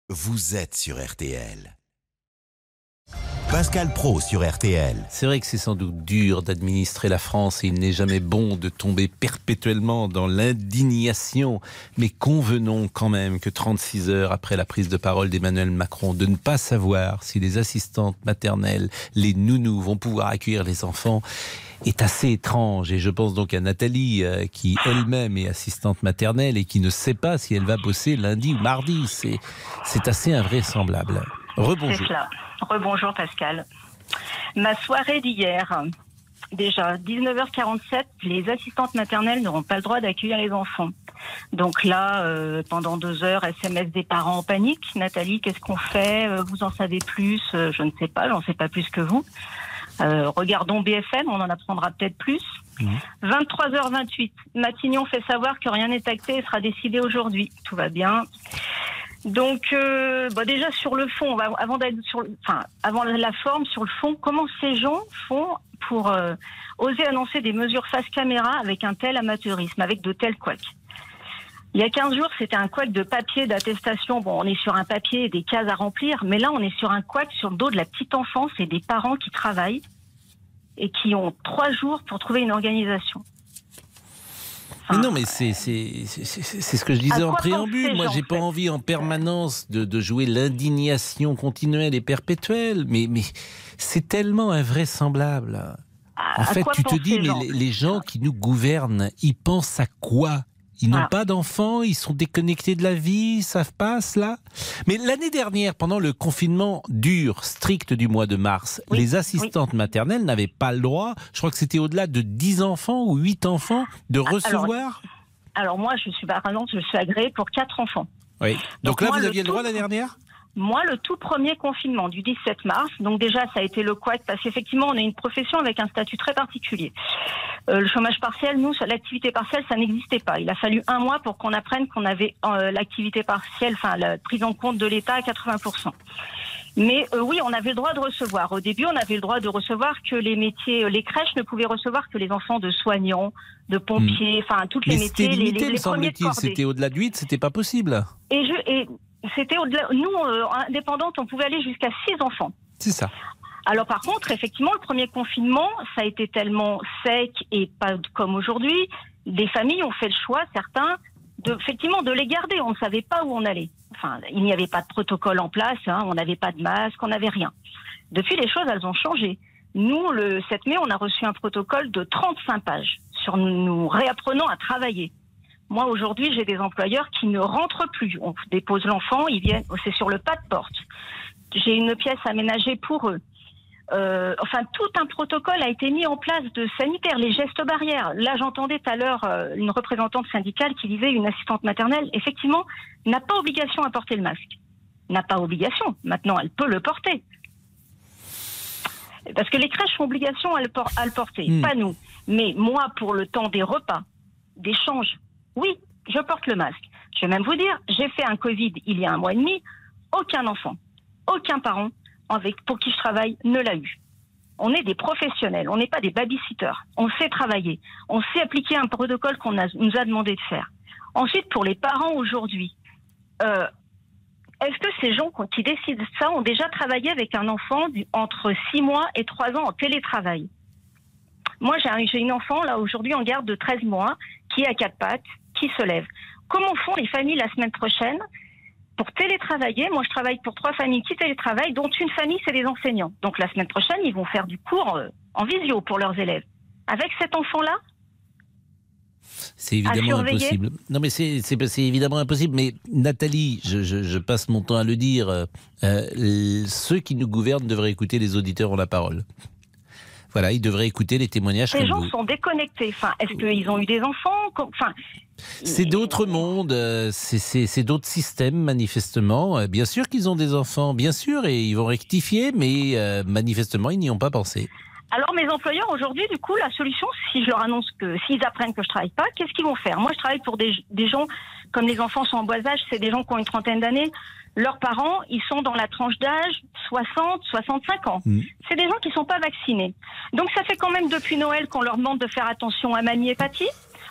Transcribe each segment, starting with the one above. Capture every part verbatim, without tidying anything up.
Vous êtes sur R T L. Pascal Praud sur R T L. C'est vrai que c'est sans doute dur d'administrer la France et il n'est jamais bon de tomber perpétuellement dans l'indignation. Mais convenons quand même que trente-six heures après la prise de parole d'Emmanuel Macron, de ne pas savoir si les assistantes maternelles, les nounous vont pouvoir accueillir les enfants est assez étrange. Et je pense donc à Nathalie euh, qui elle-même est assistante maternelle et qui ne sait pas si elle va bosser lundi ou mardi. C'est, c'est assez invraisemblable. Rebonjour. C'est cela. Rebonjour Pascal. Ma soirée d'hier, déjà dix-neuf heures quarante-sept, les assistantes maternelles n'auront pas le droit d'accueillir les enfants. Donc là, euh, pendant deux heures, S M S des parents en panique. Nathalie, qu'est-ce qu'on fait? Vous en savez plus? Je ne sais pas, j'en sais pas plus que vous. Euh, regardons B F M, on en apprendra peut-être plus. Mmh. vingt-trois heures vingt-huit, Matignon fait savoir que rien n'est acté et sera décidé aujourd'hui. Tout va bien. Donc, euh, bah déjà sur le fond, avant d'être sur, le, enfin, avant la forme, sur le fond, comment ces gens font pour euh, oser annoncer des mesures face caméra avec un tel amateurisme, avec de tels couacs? Il y a quinze jours, c'était un couac de papier d'attestation. Bon, on est sur un papier et des cases à remplir, mais là, on est sur un couac sur le dos de la petite enfance et des parents qui travaillent et qui ont trois jours pour trouver une organisation. Mais non, mais c'est, c'est, c'est, c'est ce que je disais en préambule. Moi, j'ai pas envie en permanence de, de jouer l'indignation continuelle et perpétuelle. Mais, mais c'est tellement invraisemblable. En à fait, tu te dis, mais les, les gens qui nous gouvernent, ils pensent à quoi? Ils n'ont ah. pas d'enfants, ils sont déconnectés de la vie, ils savent pas cela. Mais l'année dernière, pendant le confinement dur, strict du mois de mars, oui, les assistantes oui. maternelles n'avaient pas le droit, je crois que c'était au-delà de dix enfants ou huit enfants, de recevoir. Alors, alors moi, je suis, par exemple, je suis agréée pour quatre enfants. Oui. Donc, Donc là, moi, vous aviez le droit l'année dernière ? Moi, le tout premier confinement du dix-sept mars, donc déjà, ça a été le couac, parce qu'effectivement, on a une profession avec un statut très particulier. Euh, le chômage partiel, nous, l'activité partielle, ça n'existait pas. Il a fallu un mois pour qu'on apprenne qu'on avait euh, l'activité partielle, enfin, la prise en compte de l'État à quatre-vingts pour cent. Mais euh, oui, on avait le droit de recevoir. Au début, on avait le droit de recevoir que les métiers, les crèches ne pouvaient recevoir que les enfants de soignants, de pompiers, enfin, mmh. toutes les Mais métiers, c'était limité, les, les, les premiers de cordée. C'était au-delà de huit, c'était pas possible. Et je... Et, C'était au-delà. Nous, euh, indépendantes, on pouvait aller jusqu'à six enfants. C'est ça. Alors par contre, effectivement, le premier confinement, ça a été tellement sec et pas comme aujourd'hui. Les familles ont fait le choix, certains, de, effectivement, de les garder. On ne savait pas où on allait. Enfin, il n'y avait pas de protocole en place, hein, on n'avait pas de masque, on n'avait rien. Depuis, les choses, elles ont changé. Nous, le sept mai, on a reçu un protocole de trente-cinq pages sur nous, nous réapprenant à travailler. Moi, aujourd'hui, j'ai des employeurs qui ne rentrent plus. On dépose l'enfant, ils viennent, c'est sur le pas de porte. J'ai une pièce aménagée pour eux. Euh, enfin, tout un protocole a été mis en place de sanitaire, les gestes barrières. Là, j'entendais tout à l'heure euh, une représentante syndicale qui disait une assistante maternelle, effectivement, n'a pas obligation à porter le masque. N'a pas obligation. Maintenant, elle peut le porter. Parce que les crèches ont obligation à le, por- à le porter, mmh. pas nous. Mais moi, pour le temps des repas, d'échanges, oui, je porte le masque. Je vais même vous dire, j'ai fait un Covid il y a un mois et demi, aucun enfant, aucun parent avec, pour qui je travaille ne l'a eu. On est des professionnels, on n'est pas des babysitters. On sait travailler, on sait appliquer un protocole qu'on a, nous a demandé de faire. Ensuite, pour les parents aujourd'hui, euh, est-ce que ces gens qui décident ça ont déjà travaillé avec un enfant du, entre six mois et trois ans en télétravail? Moi, j'ai, un, j'ai une enfant là aujourd'hui en garde de treize mois qui est à quatre pattes, qui se lève. Comment font les familles la semaine prochaine pour télétravailler? Moi, je travaille pour trois familles qui télétravaillent, dont une famille, c'est des enseignants. Donc, la semaine prochaine, ils vont faire du cours euh, en visio pour leurs élèves. Avec cet enfant-là, c'est évidemment impossible. Non, mais c'est, c'est, c'est évidemment impossible. Mais Nathalie, je, je, je passe mon temps à le dire, euh, ceux qui nous gouvernent devraient écouter les auditeurs ont la parole. Voilà, ils devraient écouter les témoignages. Ces gens vous. sont déconnectés. Enfin, est-ce qu'ils ont eu des enfants? Enfin, c'est d'autres mondes, c'est, c'est, c'est d'autres systèmes, manifestement. Bien sûr qu'ils ont des enfants, bien sûr, et ils vont rectifier, mais euh, manifestement, ils n'y ont pas pensé. Alors, mes employeurs, aujourd'hui, du coup, la solution, si je leur annonce que, s'ils apprennent que je travaille pas, qu'est-ce qu'ils vont faire? Moi, je travaille pour des, des gens, comme les enfants sont en bas âge, c'est des gens qui ont une trentaine d'années. Leurs parents, ils sont dans la tranche d'âge soixante, soixante-cinq ans. Mmh. C'est des gens qui ne sont pas vaccinés. Donc ça fait quand même depuis Noël qu'on leur demande de faire attention à mamie et papy.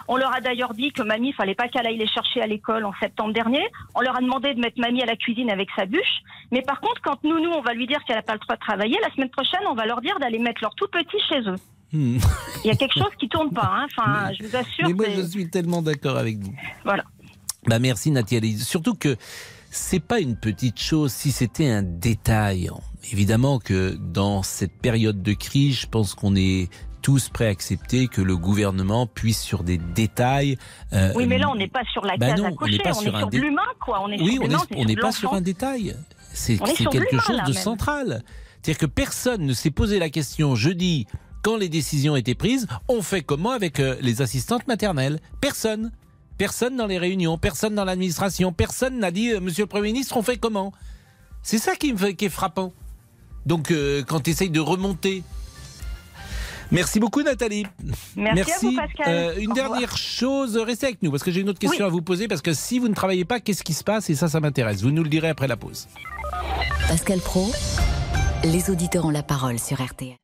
On leur a d'ailleurs dit que mamie, il fallait pas qu'elle aille les chercher à l'école en septembre dernier. On leur a demandé de mettre mamie à la cuisine avec sa bûche. Mais par contre, quand nous, nous, on va lui dire qu'elle n'a pas le droit de travailler, la semaine prochaine, on va leur dire d'aller mettre leurs tout petits chez eux. Hmm. Il y a quelque chose qui tourne pas. Hein. Enfin, mais, je vous assure. Mais moi, c'est... je suis tellement d'accord avec vous. Voilà. Bah merci Nathalie. Surtout que c'est pas une petite chose. Si c'était un détail, évidemment que dans cette période de crise, je pense qu'on est tous prêts à accepter que le gouvernement puisse sur des détails. Euh, oui, mais là, on n'est pas sur la bah case non, à cocher, on est, pas on sur, est sur dé... de l'humain, quoi. On est oui, sur on l'humain, est, on n'est pas sur un détail. C'est, c'est quelque chose là, de même. central. C'est-à-dire que personne ne s'est posé la question jeudi, quand les décisions étaient prises, on fait comment avec euh, les assistantes maternelles ? Personne. Personne dans les réunions, personne dans l'administration, personne n'a dit euh, « Monsieur le Premier ministre, on fait comment ?» C'est ça qui, me fait, qui est frappant. Donc, euh, quand tu essayes de remonter... Merci beaucoup Nathalie. Merci, Merci. À vous Pascal. Euh, une Au dernière revoir. chose, restez avec nous parce que j'ai une autre question oui. à vous poser parce que si vous ne travaillez pas, qu'est-ce qui se passe ? Et ça, ça m'intéresse. Vous nous le direz après la pause. Pascal Praud, les auditeurs ont la parole sur R T L.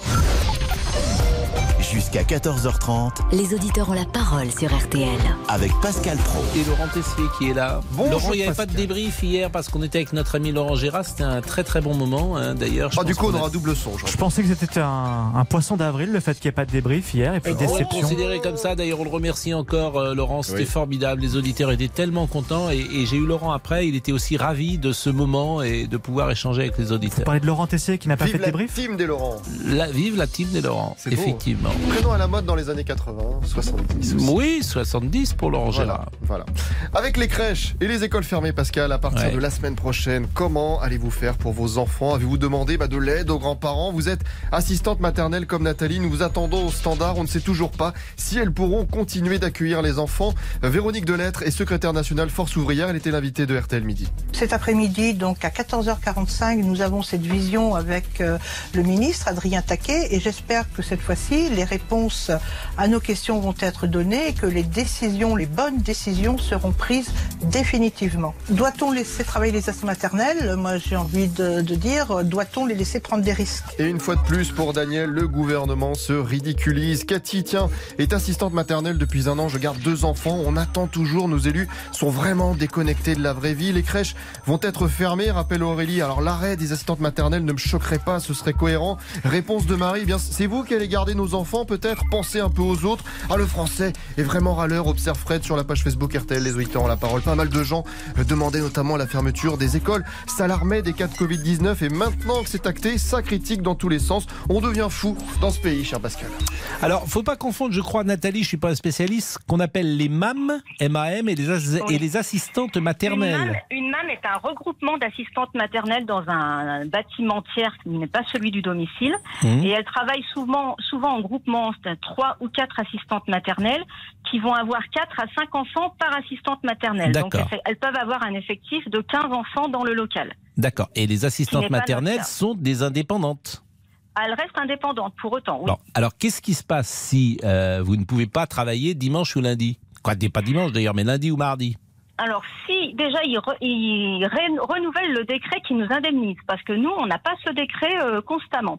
Jusqu'à quatorze heures trente. Les auditeurs ont la parole sur R T L. Avec Pascal Praud. Et Laurent Tessier qui est là. Bonjour, Laurent, il n'y avait Pascal. pas de débrief hier parce qu'on était avec notre ami Laurent Gérard. C'était un très très bon moment hein, d'ailleurs. Ah, du coup, on aura a... double son. Je pensais que c'était un, un poisson d'avril, le fait qu'il n'y ait pas de débrief hier. Et puis on déception. On considéré comme ça. D'ailleurs, on le remercie encore, euh, Laurent. C'était oui. formidable. Les auditeurs étaient tellement contents. Et, et j'ai eu Laurent après. Il était aussi ravi de ce moment et de pouvoir échanger avec les auditeurs. Vous parlez de Laurent Tessier qui n'a pas vive fait de débrief. Vive la team des Laurent. La, vive la team des Laurent. C'est effectivement. Beau, hein. Prénom à la mode dans les années quatre-vingts, soixante-dix aussi. Oui, soixante-dix pour Laurent voilà, Gérard. Voilà. Avec les crèches et les écoles fermées, Pascal, à partir ouais. de la semaine prochaine, comment allez-vous faire pour vos enfants ? Avez-vous demandé bah, de l'aide aux grands-parents ? Vous êtes assistante maternelle comme Nathalie. Nous vous attendons au standard. On ne sait toujours pas si elles pourront continuer d'accueillir les enfants. Véronique Delettre est secrétaire nationale Force ouvrière. Elle était l'invitée de R T L Midi. Cet après-midi, donc à quatorze heures quarante-cinq, nous avons cette vision avec euh, le ministre Adrien Taquet et j'espère que cette fois-ci, les réponses à nos questions vont être données et que les décisions, les bonnes décisions seront prises définitivement. Doit-on laisser travailler les assistantes maternelles ? Moi, j'ai envie de, de dire, doit-on les laisser prendre des risques ? Et une fois de plus, pour Daniel, le gouvernement se ridiculise. Cathy, tiens, est assistante maternelle depuis un an. Je garde deux enfants. On attend toujours. Nos élus sont vraiment déconnectés de la vraie vie. Les crèches vont être fermées, rappelle Aurélie. Alors, l'arrêt des assistantes maternelles ne me choquerait pas. Ce serait cohérent. Réponse de Marie, eh bien, c'est vous qui allez garder nos enfants, peut-être. Pensez un peu aux autres. Ah, le français est vraiment râleur, observe Fred sur la page Facebook R T L. Les auditeurs ont la parole. Pas mal de gens demandaient notamment la fermeture des écoles, s'alarmaient des cas de covid dix-neuf et maintenant que c'est acté, ça critique dans tous les sens. On devient fou dans ce pays, cher Pascal. Alors, faut pas confondre, je crois, Nathalie, je suis pas un spécialiste, qu'on appelle les M A M, M A M et les, as- oui. et les assistantes maternelles. Une M A M, une M A M est un regroupement d'assistantes maternelles dans un, un bâtiment tiers qui n'est pas celui du domicile. Mmh. Et elles travaillent souvent, souvent en groupement, c'est trois ou quatre assistantes maternelles qui vont avoir quatre à cinq enfants par assistante maternelle. D'accord. Donc elles, elles peuvent avoir un effectif de quinze enfants dans le local. D'accord. Et les assistantes maternelles sont des indépendantes ? Elles restent indépendantes pour autant, oui. Bon, alors qu'est-ce qui se passe si euh, vous ne pouvez pas travailler dimanche ou lundi ? Quoi, pas dimanche d'ailleurs, mais lundi ou mardi ? Alors si déjà ils, re, ils ré, renouvellent le décret qui nous indemnise, parce que nous on n'a pas ce décret euh, constamment.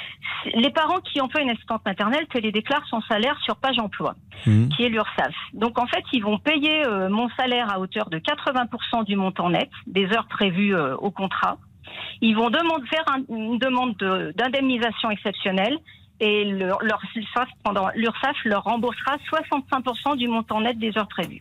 Les parents qui ont fait une assistante maternelle télédéclarent son salaire sur Page Emploi, mmh. qui est l'URSSAF. Donc en fait ils vont payer euh, mon salaire à hauteur de quatre-vingts pour cent du montant net, des heures prévues euh, au contrat. Ils vont demander, faire un, une demande de, d'indemnisation exceptionnelle. Et leur, leur, pendant, l'URSSAF leur remboursera soixante-cinq pour cent du montant net des heures prévues.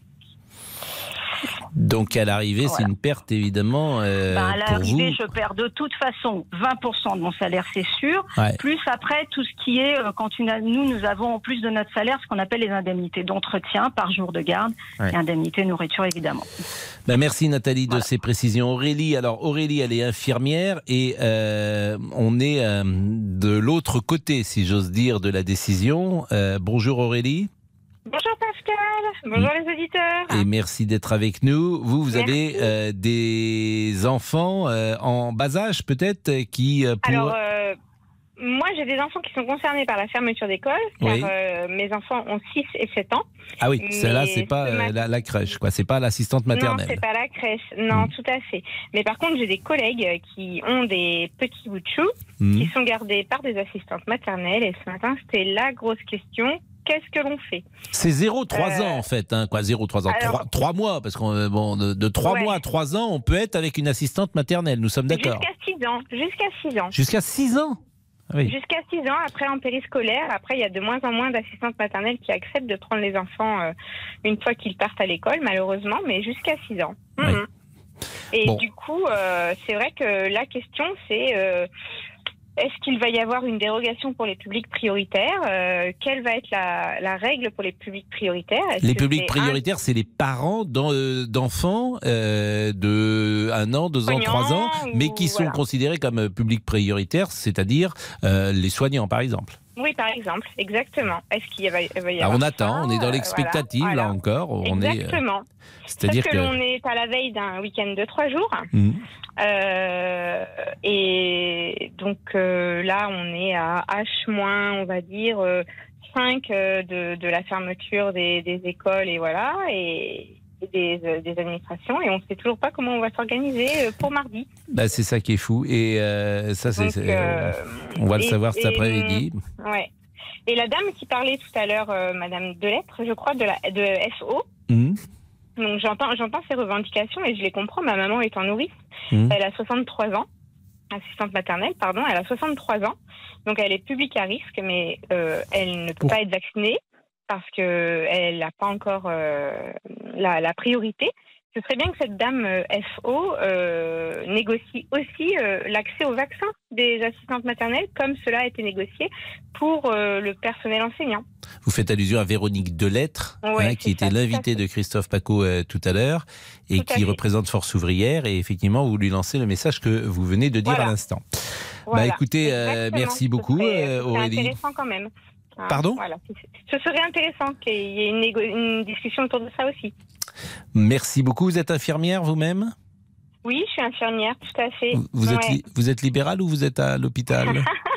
Donc à l'arrivée, voilà. C'est une perte évidemment euh, ben, à l'arrivée, pour vous. Je perds de toute façon vingt pour cent de mon salaire, c'est sûr. Ouais. Plus après, tout ce qui est, quand une, nous, nous avons en plus de notre salaire, ce qu'on appelle les indemnités d'entretien par jour de garde, ouais. Et indemnités nourriture évidemment. Ben, merci Nathalie voilà. de ces précisions. Aurélie, alors Aurélie, elle est infirmière et euh, on est euh, de l'autre côté, si j'ose dire, de la décision. Euh, bonjour Aurélie. Bonjour Pascal, bonjour les auditeurs. Et merci d'être avec nous. Vous, vous merci. avez euh, des enfants euh, en bas âge peut-être qui... Euh, pour... Alors, euh, moi j'ai des enfants qui sont concernés par la fermeture d'école, car oui. euh, mes enfants ont six et sept ans. Ah oui, celle-là c'est pas euh, la, la crèche, quoi. C'est pas l'assistante maternelle. Non, c'est pas la crèche, non, mmh. tout à fait. Mais par contre, j'ai des collègues qui ont des petits bouts de chou, mmh. qui sont gardés par des assistantes maternelles. Et ce matin, c'était la grosse question. qu'est-ce que l'on fait? C'est zéro trois Euh, ans en fait, hein, quoi, zéro trois ans, alors- trois mois, parce qu'on bon, de, de trois Ouais. mois à trois ans, on peut être avec une assistante maternelle, nous sommes d'accord. Jusqu'à six ans. Jusqu'à six ans. Jusqu'à six ans. Oui. Jusqu'à six ans, après en périscolaire, après il y a de moins en moins d'assistantes maternelles qui acceptent de prendre les enfants euh, une fois qu'ils partent à l'école, malheureusement, mais jusqu'à six ans. Oui. Mhm. Et Bon. du coup, euh, c'est vrai que la question c'est euh, est-ce qu'il va y avoir une dérogation pour les publics prioritaires? euh, Quelle va être la, la règle pour les publics prioritaires? Est-ce Les que publics c'est un- prioritaires, c'est les parents d'en- euh, d'enfants euh, de un an, deux ans, Soignants, trois ans, mais ou- qui sont voilà. considérés comme euh, publics prioritaires, c'est-à-dire euh, les soignants, par exemple. Oui, par exemple, exactement. Est-ce qu'il va, il va y Alors, avoir on attend, ça on est dans Euh, l'expectative, voilà, là voilà. encore. On est, euh, Exactement. c'est-à-dire Sauf que, que. l'on est à la veille d'un week-end de trois jours. Mhm. Euh, et donc euh, là, on est à H-, on va dire, euh, cinq euh, de, de la fermeture des, des écoles et voilà, et, et des, euh, des administrations. Et on ne sait toujours pas comment on va s'organiser euh, pour mardi. Bah, c'est ça qui est fou. Et euh, ça, c'est, Donc, c'est, euh, on va le et- savoir cet et, après-midi. Ouais. Et la dame qui parlait tout à l'heure, euh, Madame Delettre, je crois, de, la, de F O, Mhm. donc j'entends, j'entends ses revendications et je les comprends. Ma maman étant nourrice, Mhm. elle a soixante-trois ans, assistante maternelle, pardon, elle a soixante-trois ans, donc elle est publique à risque, mais euh, elle ne peut Pour- pas être vaccinée parce que elle n'a pas encore euh, la, la priorité. Ce serait bien que cette dame euh, F O euh, négocie aussi euh, l'accès au vaccin des assistantes maternelles, comme cela a été négocié pour euh, le personnel enseignant. Vous faites allusion à Véronique Delettre, Ouais, hein, c'est qui était ça, tout à l'invitée fait. de Christophe Paco euh, tout à l'heure et Tout à qui fait. représente Force ouvrière. Et effectivement, vous lui lancez le message que vous venez de dire Voilà. à l'instant. Voilà. Bah écoutez, euh, Exactement. merci Ce beaucoup, serait- euh, ce serait Aurélie. intéressant quand même. Hein, Pardon voilà. Ce serait intéressant qu'il y ait une, négo- une discussion autour de ça aussi. Merci beaucoup. Vous êtes infirmière vous-même? Oui, je suis infirmière, tout à fait. Vous, vous êtes, Ouais. li- vous êtes libérale ou vous êtes à l'hôpital?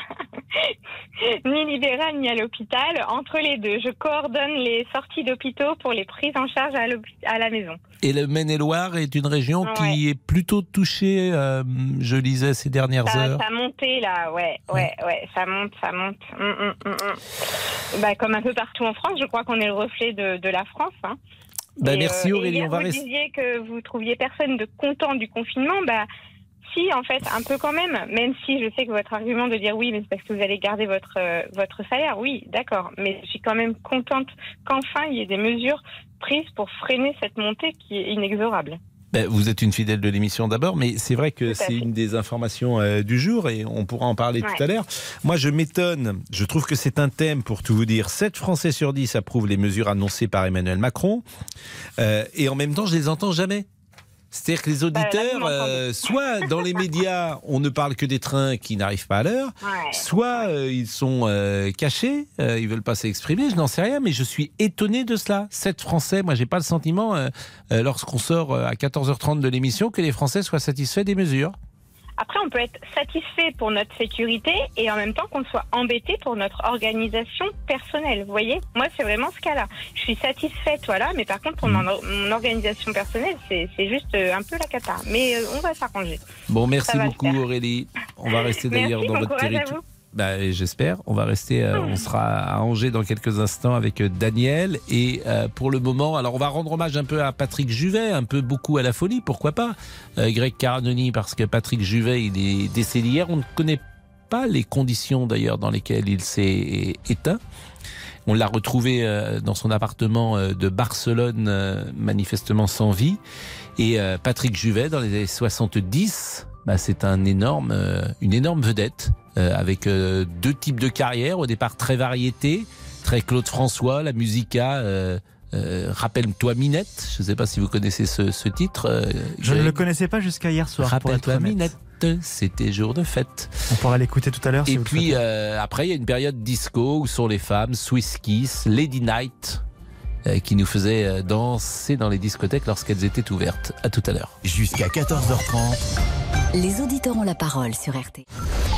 Ni libérale ni à l'hôpital, entre les deux. Je coordonne les sorties d'hôpitaux pour les prises en charge à, l'hôpi- à la maison. Et le Maine-et-Loire est une région Ouais. qui est plutôt touchée, euh, je lisais ces dernières Ça, heures. ça a monté là, ouais, ouais, ouais, ça monte, ça monte. Hum, hum, hum, hum. Bah, comme un peu partout en France, je crois qu'on est le reflet de, de la France. Hein. Bah, Et, merci euh, et Aurélie, hier, on va vous rester. disiez que vous trouviez personne de content du confinement, bah si, en fait, un peu quand même. Même si je sais que votre argument de dire oui, mais c'est parce que vous allez garder votre euh, votre salaire, oui, d'accord. Mais je suis quand même contente qu'enfin il y ait des mesures prises pour freiner cette montée qui est inexorable. Ben, vous êtes une fidèle de l'émission d'abord, mais c'est vrai que Tout à c'est fait. une des informations euh, du jour et on pourra en parler Ouais. tout à l'heure. Moi, je m'étonne, je trouve que c'est un thème pour tout vous dire. sept Français sur dix approuvent les mesures annoncées par Emmanuel Macron euh, et en même temps, je les entends jamais. C'est-à-dire que les Bah, là, auditeurs, vous m'entendez. euh, soit dans les médias, on ne parle que des trains qui n'arrivent pas à l'heure, Ouais. soit euh, ils sont euh, cachés, euh, ils veulent pas s'exprimer, je n'en sais rien, mais je suis étonné de cela. sept Français, moi j'ai pas le sentiment, euh, euh, lorsqu'on sort euh, à quatorze heures trente de l'émission, que les Français soient satisfaits des mesures. Après, on peut être satisfait pour notre sécurité et en même temps qu'on soit embêté pour notre organisation personnelle. Vous voyez, moi, c'est vraiment ce cas-là. Je suis satisfaite, voilà, mais par contre, pour mon, or- mon organisation personnelle, c'est c'est juste euh, un peu la cata. Mais euh, on va s'arranger. Bon, merci Ça va le beaucoup faire. Aurélie. On va rester d'ailleurs Merci, dans bon votre courage à territoire. vous. Bah, j'espère. On va rester, euh, on sera à Angers dans quelques instants avec euh, Daniel. Et euh, pour le moment, alors on va rendre hommage un peu à Patrick Juvet, un peu beaucoup à la folie, pourquoi pas. Euh, Greg Caranoni, parce que Patrick Juvet, il est décédé hier. On ne connaît pas les conditions d'ailleurs dans lesquelles il s'est éteint. On l'a retrouvé euh, dans son appartement euh, de Barcelone, euh, manifestement sans vie. Et euh, Patrick Juvet, dans les années soixante-dix, bah, c'est un énorme, euh, une énorme vedette, euh, avec euh, deux types de carrières, au départ très variété, très Claude François, la musica, euh, euh, Rappelle-toi Minette, je ne sais pas si vous connaissez ce, ce titre. euh, Je ne Greg. le connaissais pas jusqu'à hier soir. pour être Rappelle-toi honnête. Minette, c'était jour de fête. On pourra l'écouter tout à l'heure. si Et vous le puis souhaitez. euh, après, il y a une période disco où sont les femmes, Swiss Kiss, Lady Night, euh, qui nous faisaient euh, danser dans les discothèques lorsqu'elles étaient ouvertes. À tout à l'heure. Jusqu'à quatorze heures trente, Les auditeurs ont la parole sur R T.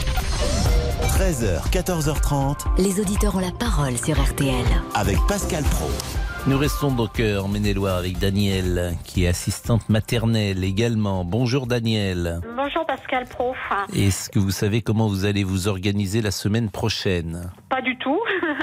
treize heures, quatorze heures trente, Les auditeurs ont la parole sur R T L. avec Pascal Pro. Nous restons donc euh, en Maine-et-Loire avec Danielle, qui est assistante maternelle également. Bonjour Danielle. Bonjour Pascal Prof. Est-ce que vous savez comment vous allez vous organiser la semaine prochaine? Pas du tout,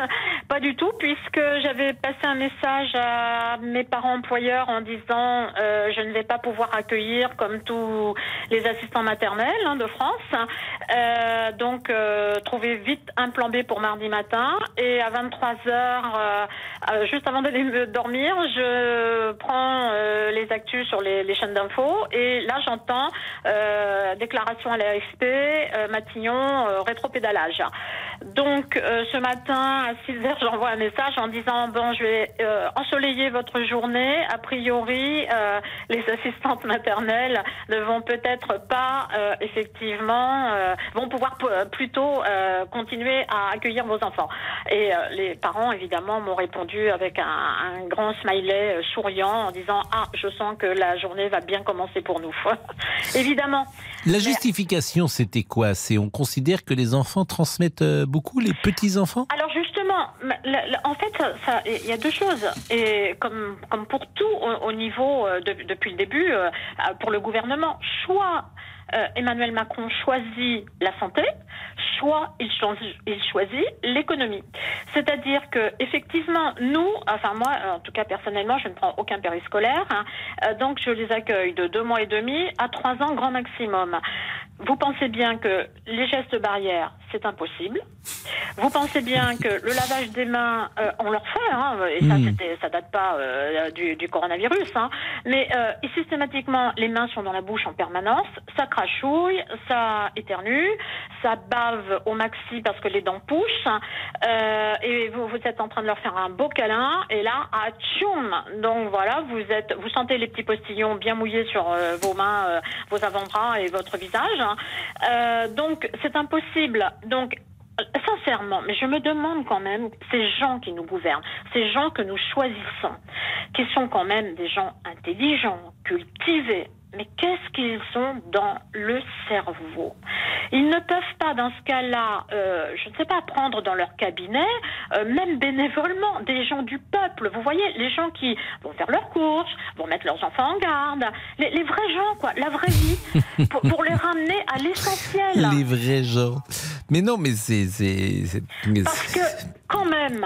Pas du tout, puisque j'avais passé un message à mes parents employeurs en disant euh, je ne vais pas pouvoir accueillir comme tous les assistants maternels hein, de France. Euh, donc, euh, trouvez vite un plan B pour mardi matin. Et à vingt-trois heures, euh, euh, juste avant d'aller me dormir, je prends euh, les actus sur les, les chaînes d'infos. Et là, j'entends euh, déclaration à l'A F P, euh, Matignon, euh, rétropédalage. Donc, euh, ce matin, à six heures, j'envoie un message en disant, bon, je vais euh, ensoleiller votre journée. A priori, euh, les assistantes maternelles ne vont peut-être pas, euh, effectivement, euh, vont pouvoir p- plutôt euh, continuer à accueillir vos enfants. Et euh, les parents, évidemment, m'ont répondu avec un, un grand smiley euh, souriant en disant, ah, je sens que la journée va bien commencer pour nous. Évidemment. La justification, c'était quoi? C'est on considère que les enfants transmettent beaucoup, les petits-enfants? Alors justement, en fait, ça, il y a deux choses. Et comme, comme pour tout au, au niveau, de, depuis le début, pour le gouvernement, soit euh, Emmanuel Macron choisit la santé, soit il choisit, il choisit l'économie. C'est-à-dire que effectivement, nous, enfin moi, en tout cas personnellement, je ne prends aucun périscolaire, hein, euh, donc je les accueille de deux mois et demi à trois ans grand maximum. Vous pensez bien que les gestes barrières, c'est impossible. Vous pensez bien que le lavage des mains, euh, on le refait, hein, et ça, mmh. c'était, ça date pas euh, du, du coronavirus, hein, mais euh, et systématiquement, les mains sont dans la bouche en permanence, ça crachouille, ça éternue, ça bave au maxi parce que les dents poussent, euh, et vous, vous êtes en train de leur faire un beau câlin, et là, ah, tchoum. Donc voilà, vous êtes, vous sentez les petits postillons bien mouillés sur euh, vos mains, euh, vos avant-bras et votre visage. Euh, donc c'est impossible. Donc sincèrement, mais je me demande quand même, ces gens qui nous gouvernent, ces gens que nous choisissons, qui sont quand même des gens intelligents, cultivés, mais qu'est-ce qu'ils ont dans le cerveau? Ils ne peuvent pas, dans ce cas-là, euh, je ne sais pas, prendre dans leur cabinet, euh, même bénévolement, des gens du peuple. Vous voyez, les gens qui vont faire leurs courses, vont mettre leurs enfants en garde, les, les vrais gens, quoi, la vraie vie, pour, pour les ramener à l'essentiel. Les vrais gens. Mais non, mais c'est... c'est, c'est mais Parce que, quand même...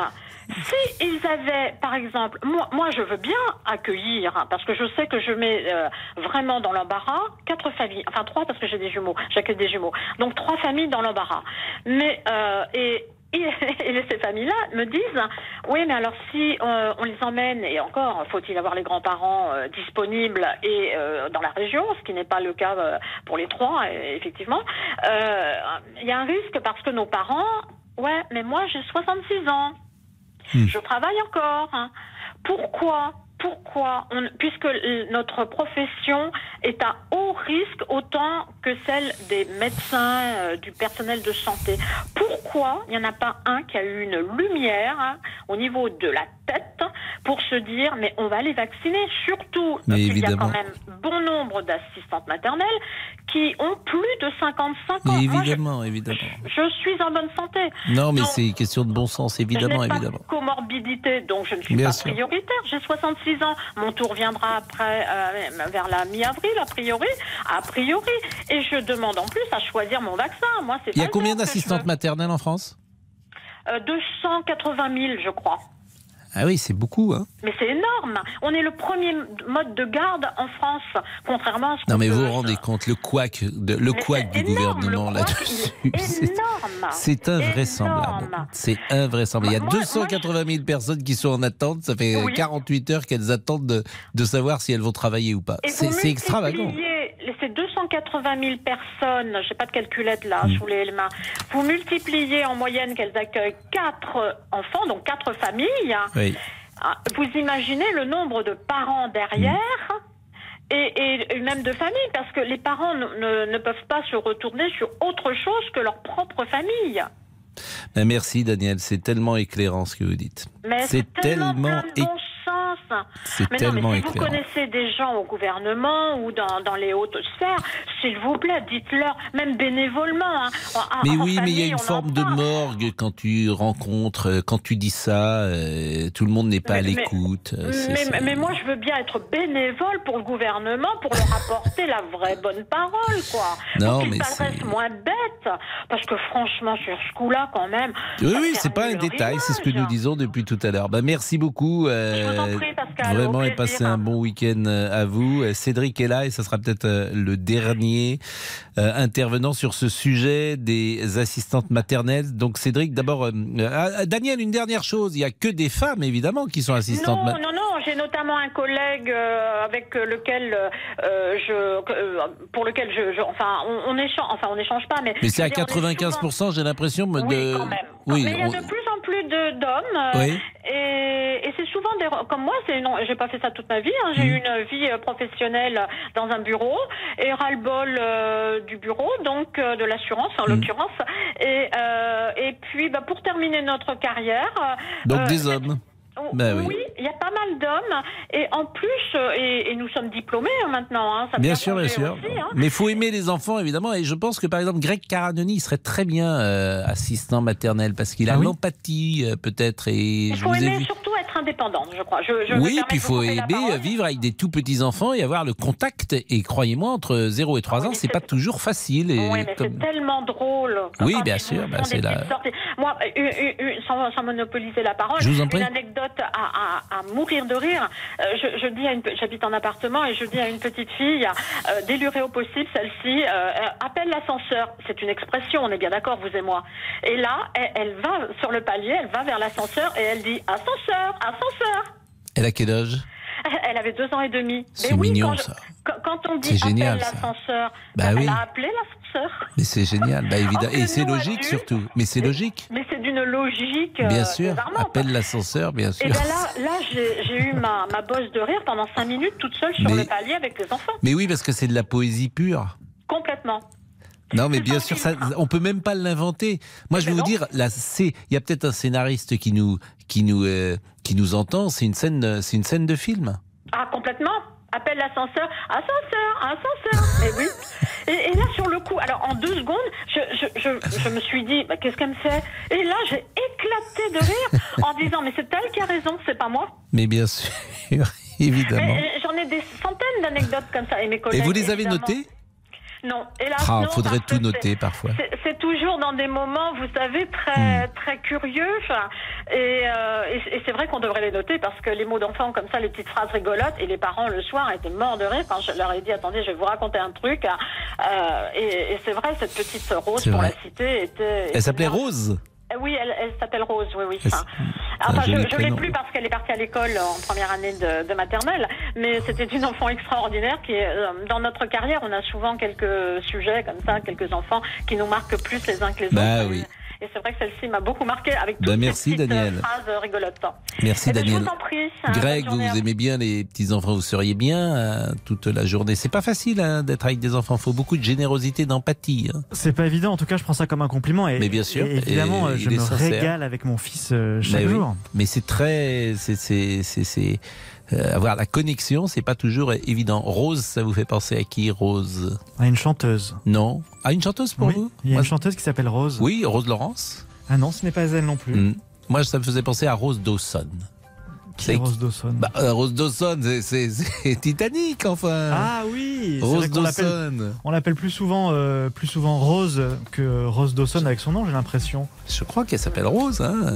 Si ils avaient, par exemple, moi, moi je veux bien accueillir, hein, parce que je sais que je mets euh, vraiment dans l'embarras quatre familles, enfin trois parce que j'ai des jumeaux, j'accueille des jumeaux, donc trois familles dans l'embarras. Mais euh, et Et, et ces familles-là me disent, oui, mais alors si euh, on les emmène, et encore, faut-il avoir les grands-parents euh, disponibles et euh, dans la région, ce qui n'est pas le cas euh, pour les trois, et, effectivement, il euh, y a un risque parce que nos parents, ouais, mais moi j'ai soixante-six ans, mmh. je travaille encore. Hein. Pourquoi Pourquoi on, puisque notre profession est à haut risque autant que celle des médecins, euh, du personnel de santé. Pourquoi il n'y en a pas un qui a eu une lumière hein, au niveau de la tête pour se dire mais on va les vacciner, surtout qu'il y a quand même bon nombre d'assistantes maternelles qui ont plus de cinquante-cinq ans. Mais évidemment, Moi, je, évidemment. Je, je suis en bonne santé. Non, mais donc, c'est une question de bon sens, évidemment, je n'ai pas évidemment. de comorbidité, donc je ne suis Bien pas sûr. prioritaire. J'ai soixante-six ans. Mon tour viendra après, euh, vers la mi-avril, a priori. A priori. Et je demande en plus à choisir mon vaccin. Moi, c'est Il y a pas combien le temps que d'assistantes je veux. maternelles en France? euh, deux cent quatre-vingt mille, je crois. Ah oui, c'est beaucoup, hein. Mais c'est énorme. On est le premier mode de garde en France, contrairement à ce qu'on Non, mais peut- vous vous rendez compte, le couac, de, le Mais couac c'est du énorme, gouvernement le couac, là-dessus, il est c'est, énorme. c'est invraisemblable. Énorme. C'est invraisemblable. Il y a Moi- deux cent quatre-vingt mille personnes qui sont en attente. Ça fait Oui. quarante-huit heures qu'elles attendent de, de savoir si elles vont travailler ou pas. Et C'est, vous c'est extravagant. multipliez ces deux cent quatre-vingt mille personnes, je n'ai pas de calculette là, Mm. sous les mains, vous multipliez en moyenne qu'elles accueillent quatre enfants, donc quatre familles. Oui. Vous imaginez le nombre de parents derrière Mm. et, et même de familles, parce que les parents ne, ne, ne peuvent pas se retourner sur autre chose que leur propre famille. Ben merci Daniel, c'est tellement éclairant ce que vous dites. Mais c'est c'est tellement tellement plein de bon sens. C'est Mais non, mais tellement si vous éclairant. connaissez des gens au gouvernement ou dans, dans les hautes sphères, s'il vous plaît, dites-leur, même bénévolement. Hein. En, Mais en oui, mais il y a famille, une on forme en de parle. morgue quand tu rencontres, euh, quand tu dis ça, euh, tout le monde n'est pas à Mais- l'écoute. euh, c'est- Mais, c'est- mais moi, je veux bien être bénévole pour le gouvernement, pour leur apporter la vraie bonne parole, quoi. Non, pour qu'ils mais paraissent c'est- moins bêtes. Parce que franchement, sur ce coup-là, quand même... Oui, ça oui, fait c'est pas un leur détail, c'est ce que image. nous disons depuis tout à l'heure. Bah, merci beaucoup. euh, Je vous en prie, Pascal, Vraiment, au et plaisir. passez un bon week-end euh, à vous. Euh, Cédric est là et ça sera peut-être euh, le dernier euh, intervenant sur ce sujet des assistantes maternelles. Donc, Cédric, d'abord, euh, euh, Daniel, une dernière chose. Il n'y a que des femmes, évidemment, qui sont assistantes Non, maternelles. non, non, j'ai notamment un collègue euh, avec lequel euh, je, euh, pour lequel je, je enfin, on, on échange, enfin, on n'échange pas, mais. Mais c'est je à veux dire, on est quatre-vingt-quinze pour cent, j'ai l'impression de... souvent- Oui, quand même. Oui, mais il y a on- de plus en plus de d'hommes, euh, Oui. et, et c'est souvent des, comme moi, c'est non, j'ai pas fait ça toute ma vie. Hein, j'ai Mm. eu une vie euh, professionnelle dans un bureau et ras-le-bol euh, du bureau, donc euh, de l'assurance en Mm. l'occurrence. Et euh, et puis, bah, pour terminer notre carrière. Donc euh, des hommes. Bah oui. oui, il y a pas mal d'hommes et en plus, euh, et, et nous sommes diplômés hein, maintenant. Hein, ça Bien vient sûr, bien changer sûr. aussi, hein. Mais il faut aimer les enfants, évidemment. Et je pense que, par exemple, Greg Caranoni, il serait très bien euh, assistant maternel parce qu'il a Ah oui l'empathie, euh, peut-être. Et Il je faut vous ai aimer vu. surtout être indépendante, je crois. Je, je me Oui, permets puis il de vous faut couper la aimer parole. vivre avec des tout petits enfants et avoir le contact. Et croyez-moi, entre zéro et trois Ah oui, ans, mais c'est c'est- pas toujours facile. Et Oui, mais comme- c'est tellement drôle. quand Oui, ils bien vous sûr, font bah, des c'est la- petites sorties. Moi, une- une- une- sans, sans monopoliser la parole, Je vous en prie. une anecdote à, à- à mourir de rire. Euh, je, je dis à une, j'habite en appartement et je dis à une petite fille, euh, délurée au possible, celle-ci, euh, euh, appelle l'ascenseur. C'est une expression, on est bien d'accord, vous et moi. Et là, elle, elle va sur le palier, elle va vers l'ascenseur et elle dit ascenseur, ascenseur. Elle a quel âge? Elle avait deux ans et demi. C'est Mais oui, mignon, quand je- ça. Quand, quand on dit C'est génial, appelle ça. l'ascenseur, Bah elle oui. a appelé l'ascenseur. Mais c'est génial, bah, évidemment. Oh, que Et c'est nous, logique adultes, surtout. Mais c'est logique. Mais c'est d'une logique euh, Bien sûr. désarmante. Appelle l'ascenseur, bien sûr. Et bien là, là j'ai j'ai eu ma, ma bosse de rire pendant cinq minutes toute seule sur Mais- le palier avec les enfants. Mais oui, parce que c'est de la poésie pure. Complètement. Non, mais C'est bien pas sûr, film. ça, on peut même pas l'inventer. Moi, je vais Mais vous non. dire, là, c'est, il y a peut-être un scénariste qui nous, qui nous, euh, qui nous entend. C'est une scène, euh, c'est une scène de film. Ah, complètement. Appelle l'ascenseur. Ascenseur, ascenseur. Mais oui. Et, et là, sur le coup, alors en deux secondes, je, je, je, je me suis dit, bah, qu'est-ce qu'elle me fait? Et là, j'ai éclaté de rire en disant, mais c'est elle qui a raison, c'est pas moi. Mais bien sûr, évidemment. Mais, euh, j'en ai des centaines d'anecdotes comme ça. Et mes collègues. Et vous les avez évidemment. notées? Non, hélas, Ah, non, faudrait parce tout que noter c'est- parfois. c'est- C'est toujours dans des moments, vous savez, très Hmm. très curieux. enfin, Et, euh, et, et c'est vrai qu'on devrait les noter parce que les mots d'enfant comme ça, les petites phrases rigolotes, et les parents le soir étaient morts de rire quand je leur ai dit attendez, je vais vous raconter un truc. Euh, et et c'est vrai, cette petite Rose, C'est pour vrai. la citer, était. était Elle s'appelait bien. Rose. Euh, Oui, elle, elle s'appelle Rose, oui, oui. Elle- Enfin, c'est un enfin, je joli ne l'ai prénom. plus parce qu'elle est partie à l'école en première année de, de maternelle, mais c'était une enfant extraordinaire qui, est, euh, dans notre carrière, on a souvent quelques sujets comme ça, quelques enfants qui nous marquent plus les uns que les Bah autres. oui. Et, et c'est vrai que celle-ci m'a beaucoup marqué avec toutes Bah, ces merci, petites Daniel. euh, phrases euh, rigolotes. Merci, Eh ben, Daniel. Je vous en prie. hein, Greg, bonne vous, journée à vous aimez bien les petits enfants, vous seriez bien euh, toute la journée. C'est pas facile hein, d'être avec des enfants. Il faut beaucoup de générosité, d'empathie. hein. C'est pas évident, en tout cas je prends ça comme un compliment. Et, Mais bien sûr, et évidemment, et euh, je il est me sincère. régale avec mon fils euh, chaque Mais oui. jour. Mais c'est très, c'est, c'est, c'est, c'est euh, avoir la connexion, c'est pas toujours évident. Rose, ça vous fait penser à qui, Rose? À une chanteuse. Non. À une chanteuse pour Oui, vous? il y a Moi, une chanteuse qui s'appelle Rose. Oui, Rose Laurence. Ah non, ce n'est pas elle non plus. Mm. Moi, ça me faisait penser à Rose Dawson. C'est Rose Dawson. Bah, euh, Rose Dawson, c'est, c'est, c'est Titanic, enfin. Ah oui, c'est Rose vrai qu'on l'appelle, Dawson. on l'appelle plus souvent, euh, plus souvent Rose que Rose Dawson avec son nom, j'ai l'impression. Je crois qu'elle s'appelle Rose. Hein.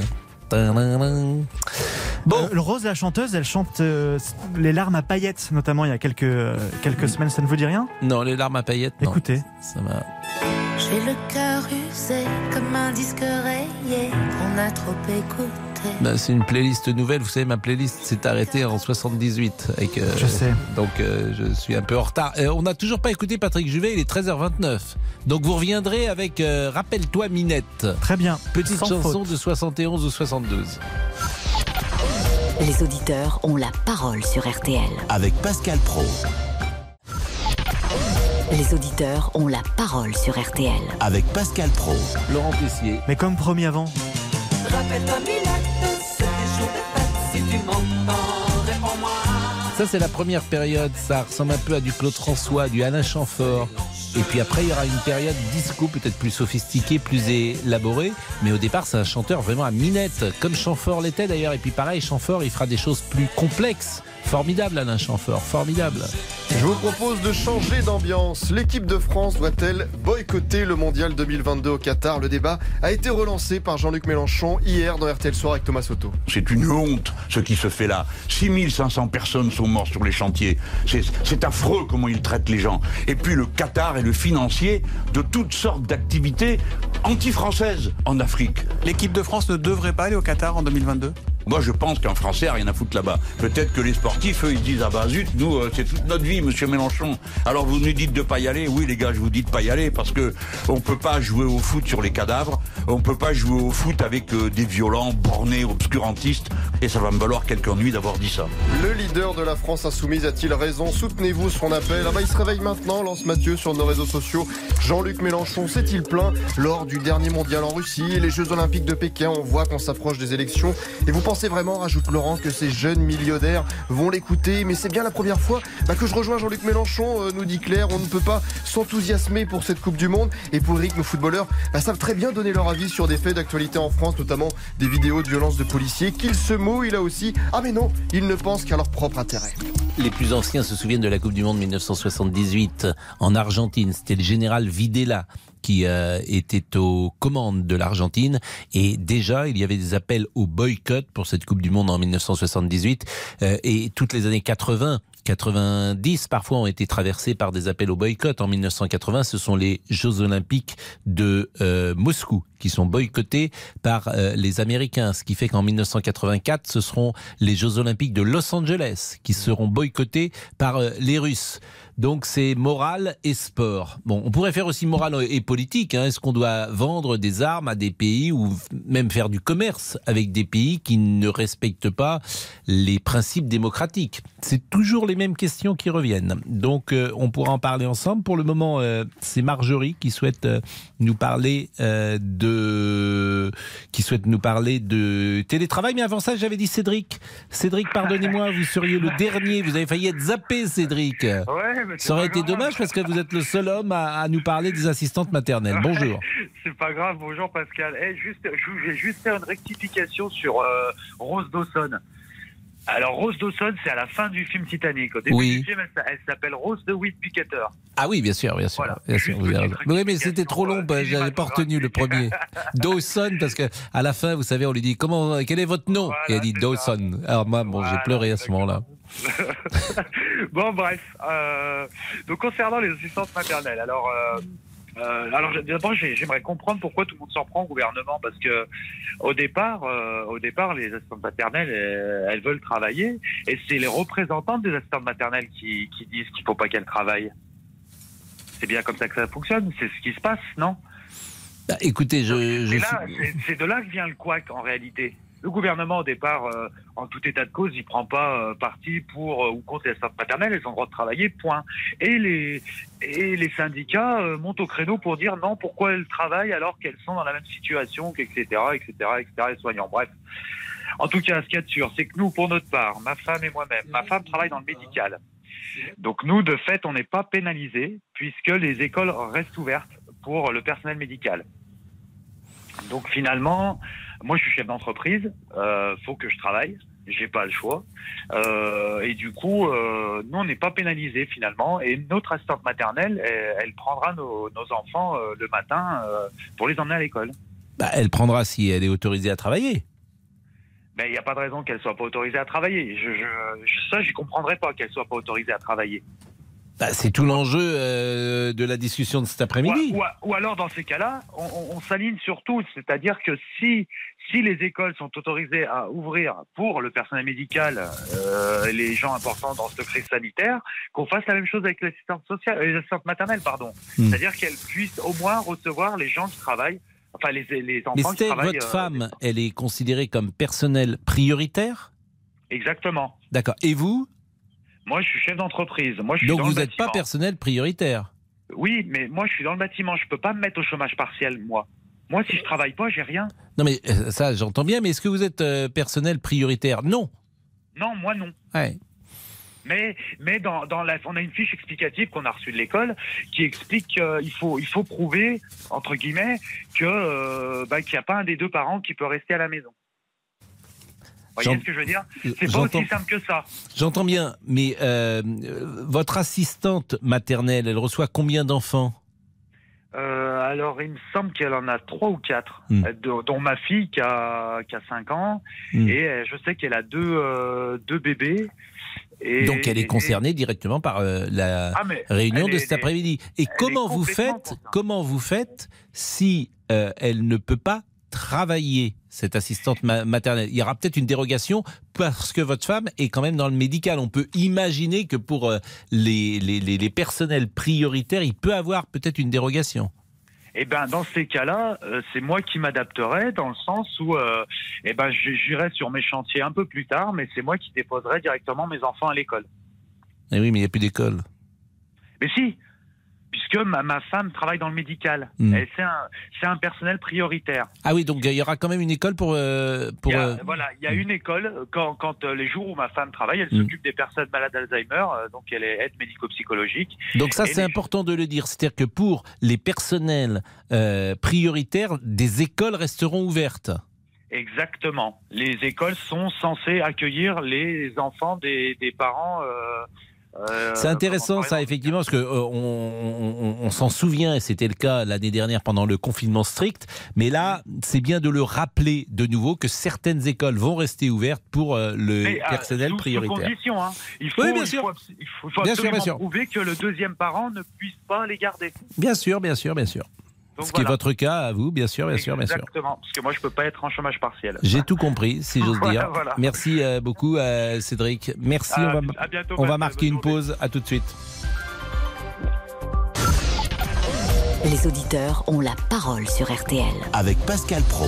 Tadam. Bon, Euh, le Rose, la chanteuse, elle chante euh, les larmes à paillettes, notamment il y a quelques euh, quelques semaines. Ça ne vous dit rien? non, les larmes à paillettes, non. Écoutez. Ça va. J'ai le cœur usé comme un disque rayé qu'on a trop écouté. Ben, c'est une playlist nouvelle. Vous savez, ma playlist s'est arrêtée en soixante-dix-huit. Avec, euh, Je sais. Donc, euh, je suis un peu en retard. Euh, on n'a toujours pas écouté Patrick Juvet. Il est treize heures vingt-neuf. Donc, vous reviendrez avec euh, Rappelle-toi Minette. Très bien. Petite Sans chanson faute. de soixante et onze ou soixante-douze. Les auditeurs ont la parole sur R T L. Avec Pascal Pro. Les auditeurs ont la parole sur R T L. Avec Pascal Pro. Laurent Tessier. Mais comme promis avant. Rappelle-toi Minette, c'est des jours de fête. Si tu m'entends, réponds-moi Ça, c'est la première période. Ça ressemble un peu à du Claude François, du Alain Chamfort. Et puis après, il y aura une période disco, peut-être plus sophistiquée, plus élaborée. Mais au départ, c'est un chanteur vraiment à minette, comme Chamfort l'était d'ailleurs. Et puis pareil, Chamfort, il fera des choses plus complexes. Formidable, Alain Chamfort, formidable. Je vous propose de changer d'ambiance. L'équipe de France doit-elle boycotter le mondial deux mille vingt-deux au Qatar? Le débat a été relancé par Jean-Luc Mélenchon hier dans R T L Soir avec Thomas Soto. C'est une honte ce qui se fait là. six mille cinq cents personnes sont mortes sur les chantiers. C'est, c'est affreux comment ils traitent les gens. Et puis le Qatar est le financier de toutes sortes d'activités anti-françaises en Afrique. L'équipe de France ne devrait pas aller au Qatar en deux mille vingt-deux? Moi, je pense qu'un Français a rien à foutre là-bas. Peut-être que les sportifs, eux, ils disent « Ah bah zut, nous, euh, c'est toute notre vie, monsieur Mélenchon. Alors vous nous dites de pas y aller. Oui, les gars, je vous dis de pas y aller parce que on peut pas jouer au foot sur les cadavres. On peut pas jouer au foot avec euh, des violents, bornés, obscurantistes. Et ça va me valoir quelques ennuis d'avoir dit ça. » Le leader de la France insoumise a-t-il raison? Soutenez-vous son appel. Ah bah, il se réveille maintenant, lance Mathieu sur nos réseaux sociaux. Jean-Luc Mélenchon s'est-il plaint lors du dernier mondial en Russie et les Jeux Olympiques de Pékin? On voit qu'on s'approche des élections. Et vous pensez vraiment, rajoute Laurent, que ces jeunes millionnaires vont l'écouter? Mais c'est bien la première fois bah, que je rejoins Jean-Luc Mélenchon, euh, nous dit Claire. On ne peut pas s'enthousiasmer pour cette Coupe du Monde. Et pour Eric, nos footballeurs bah, savent très bien donner leur avis sur des faits d'actualité en France, notamment des vidéos de violences de policiers. Qu'il se moque, il a aussi... Ah mais non, ils ne pensent qu'à leur propre intérêt. Les plus anciens se souviennent de la Coupe du Monde mille neuf cent soixante-dix-huit en Argentine. C'était le général Videla qui euh, était aux commandes de l'Argentine. Et déjà, il y avait des appels au boycott pour cette Coupe du Monde en mille neuf cent soixante-dix-huit. Euh, et toutes les années quatre-vingts, quatre-vingt-dix parfois ont été traversées par des appels au boycott. En mille neuf cent quatre-vingts, ce sont les Jeux Olympiques de euh, Moscou qui sont boycottés par euh, les Américains. Ce qui fait qu'en mille neuf cent quatre-vingt-quatre, ce seront les Jeux Olympiques de Los Angeles qui seront boycottés par euh, les Russes. Donc c'est morale et sport. Bon, on pourrait faire aussi morale et politique. Hein. Est-ce qu'on doit vendre des armes à des pays ou même faire du commerce avec des pays qui ne respectent pas les principes démocratiques? C'est toujours les mêmes questions qui reviennent. Donc euh, on pourra en parler ensemble. Pour le moment, euh, c'est Marjorie qui souhaite euh, nous parler euh, de qui souhaite nous parler de télétravail. Mais avant ça, j'avais dit Cédric. Cédric, pardonnez-moi, vous seriez le dernier. Vous avez failli être zappé, Cédric. Ouais. Ça aurait été dommage parce que vous êtes le seul homme à, à nous parler des assistantes maternelles. Bonjour. C'est pas grave, bonjour Pascal. Hey, juste, je vais juste faire une rectification sur euh, Rose Dawson. Alors Rose Dawson, c'est à la fin du film Titanic. Au début oui. du film, elle, elle s'appelle Rose de Whittaker. Ah oui, bien sûr, bien sûr. Voilà. Bien sûr vous avez... Oui, mais c'était trop long, euh, j'avais pas retenu le premier. Dawson, parce que à la fin, vous savez, on lui dit comment, quel est votre nom? Voilà, et elle dit Dawson. Ça. Alors moi, bon, voilà, j'ai pleuré à ce moment-là. Bon, bref. Euh, donc concernant les assistantes maternelles, alors. Euh, Euh, alors d'abord j'aimerais comprendre pourquoi tout le monde s'en prend au gouvernement, parce que au départ, euh, au départ les assistantes maternelles elles, elles veulent travailler et c'est les représentantes des assistantes maternelles qui, qui disent qu'il faut pas qu'elles travaillent. C'est bien comme ça que ça fonctionne, c'est ce qui se passe, non? Bah, écoutez, je, je... Là, c'est, c'est de là que vient le couac en réalité. Le gouvernement, au départ, euh, en tout état de cause, il prend pas euh, parti pour euh, ou contre les assistantes maternelles. Elles ont le droit de travailler, point. Et les et les syndicats euh, montent au créneau pour dire non, pourquoi elles travaillent alors qu'elles sont dans la même situation, et cetera, et cetera, et cetera, les soignants. Bref. En tout cas, ce qu'il y a de sûr, c'est que nous, pour notre part, ma femme et moi-même, ma femme travaille dans le médical. Donc nous, de fait, on n'est pas pénalisés puisque les écoles restent ouvertes pour le personnel médical. Donc finalement, moi je suis chef d'entreprise, euh, faut que je travaille, j'ai pas le choix. Euh, et du coup, euh, nous on n'est pas pénalisés finalement. Et notre assistante maternelle, elle, elle prendra nos, nos enfants euh, le matin euh, pour les emmener à l'école. Bah, elle prendra si elle est autorisée à travailler. Mais il n'y a pas de raison qu'elle soit pas autorisée à travailler. Je, je, ça, je comprendrais pas qu'elle soit pas autorisée à travailler. Bah, c'est tout l'enjeu euh, de la discussion de cet après-midi. Ou, ou, ou alors, dans ces cas-là, on, on, on s'aligne sur tout. C'est-à-dire que si, si les écoles sont autorisées à ouvrir pour le personnel médical, euh, les gens importants dans cette crise sanitaire, qu'on fasse la même chose avec les assistantes sociales, les assistantes maternelles, pardon. Mmh. C'est-à-dire qu'elles puissent au moins recevoir les gens qui travaillent, enfin les, les enfants Mais qui travaillent. Mais votre euh, femme, elle est considérée comme personnel prioritaire ? Exactement. D'accord. Et vous ? Moi, je suis chef d'entreprise. Moi, je suis Donc dans vous le n'êtes pas personnel prioritaire? Oui, mais moi, je suis dans le bâtiment. Je ne peux pas me mettre au chômage partiel, moi. Moi, si je ne travaille pas, j'ai rien. Non, mais ça, j'entends bien. Mais est-ce que vous êtes euh, personnel prioritaire? Non. Non, moi, non. Ouais. Mais, mais dans, dans la, on a une fiche explicative qu'on a reçue de l'école qui explique qu'il faut, il faut prouver, entre guillemets, que, euh, bah, qu'il n'y a pas un des deux parents qui peut rester à la maison. Vous voyez ce que je veux dire? C'est pas aussi simple que ça. J'entends bien, mais euh, votre assistante maternelle, elle reçoit combien d'enfants? Euh, alors, il me semble qu'elle en a trois ou quatre, mm. euh, dont ma fille qui a, qui a cinq ans, mm. et euh, je sais qu'elle a deux, euh, deux bébés. Et, Donc, elle est concernée et... directement par euh, la ah, réunion de cet est, après-midi. Et comment vous faites, comment vous faites si euh, elle ne peut pas travailler, cette assistante ma- maternelle? Il y aura peut-être une dérogation parce que votre femme est quand même dans le médical. On peut imaginer que pour euh, les, les, les, les personnels prioritaires, il peut avoir peut-être une dérogation. Eh ben, dans ces cas-là, euh, c'est moi qui m'adapterai dans le sens où, euh, eh ben, j'irai sur mes chantiers un peu plus tard, mais c'est moi qui déposerai directement mes enfants à l'école. Eh oui, mais il n'y a plus d'école. Mais si, puisque ma, ma femme travaille dans le médical. Mmh. Et c'est un, c'est un personnel prioritaire. Ah oui, donc il y aura quand même une école pour... Euh, pour il y a, euh... Voilà, il y a une école, quand, quand euh, les jours où ma femme travaille, elle mmh. s'occupe des personnes malades d'Alzheimer, euh, donc elle est aide médico-psychologique. Donc ça, et c'est les... important de le dire. C'est-à-dire que pour les personnels euh, prioritaires, des écoles resteront ouvertes. Exactement. Les écoles sont censées accueillir les enfants des, des parents... Euh, Euh, c'est intéressant ça, effectivement, parce que euh, on, on, on s'en souvient, et c'était le cas l'année dernière pendant le confinement strict, mais là, c'est bien de le rappeler de nouveau que certaines écoles vont rester ouvertes pour euh, le mais, personnel sous, prioritaire. Sous condition, hein. Il faut, oui, bien il sûr. faut, il faut, il faut bien absolument sûr, bien sûr. prouver que le deuxième parent ne puisse pas les garder. Bien sûr, bien sûr, bien sûr. Donc Ce voilà. qui est votre cas à vous, bien sûr, bien sûr, bien sûr. Exactement, parce que moi je peux pas être en chômage partiel. J'ai tout compris, si j'ose voilà, dire. Voilà. Merci euh, beaucoup, euh, Cédric. Merci. À, on va, à bientôt, on va marquer une pause. À tout de suite. Les auditeurs ont la parole sur R T L. Avec Pascal Praud.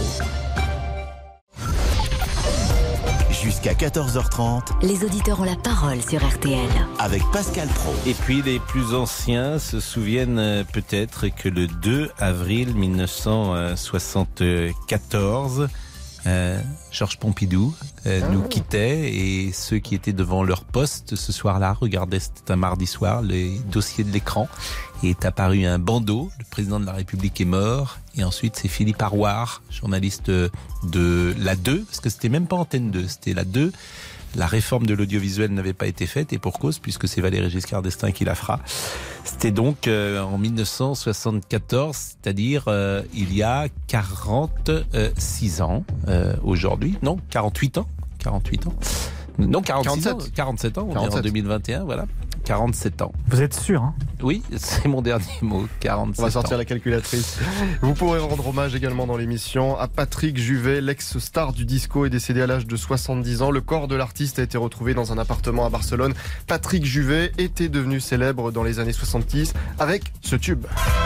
Jusqu'à quatorze heures trente. Les auditeurs ont la parole sur R T L. Avec Pascal Praud. Et puis les plus anciens se souviennent peut-être que le deux avril mille neuf cent soixante-quatorze, euh, Georges Pompidou euh, oh. nous quittait, et ceux qui étaient devant leur poste ce soir-là regardaient, c'était un mardi soir, les dossiers de l'écran, et est apparu un bandeau. Le président de la République est mort, et ensuite c'est Philippe Arroir, journaliste de la deux, parce que c'était même pas Antenne deux, c'était la deux. La réforme de l'audiovisuel n'avait pas été faite, et pour cause, puisque c'est Valéry Giscard d'Estaing qui la fera. C'était donc euh, en mille neuf cent soixante-quatorze, c'est-à-dire euh, il y a quarante-six ans euh, aujourd'hui. Non, quarante-huit ans. quarante-huit ans. Non, quarante-six quarante-sept. ans. quarante-sept ans, on quarante-sept. est en deux mille vingt et un, voilà. quarante-sept ans. Vous êtes sûr, hein? Oui, c'est mon dernier mot, quarante-sept ans. On va sortir la calculatrice. Vous pourrez rendre hommage également dans l'émission à Patrick Juvet, l'ex-star du disco, est décédé à l'âge de soixante-dix ans. Le corps de l'artiste a été retrouvé dans un appartement à Barcelone. Patrick Juvet était devenu célèbre dans les années soixante-dix avec ce tube.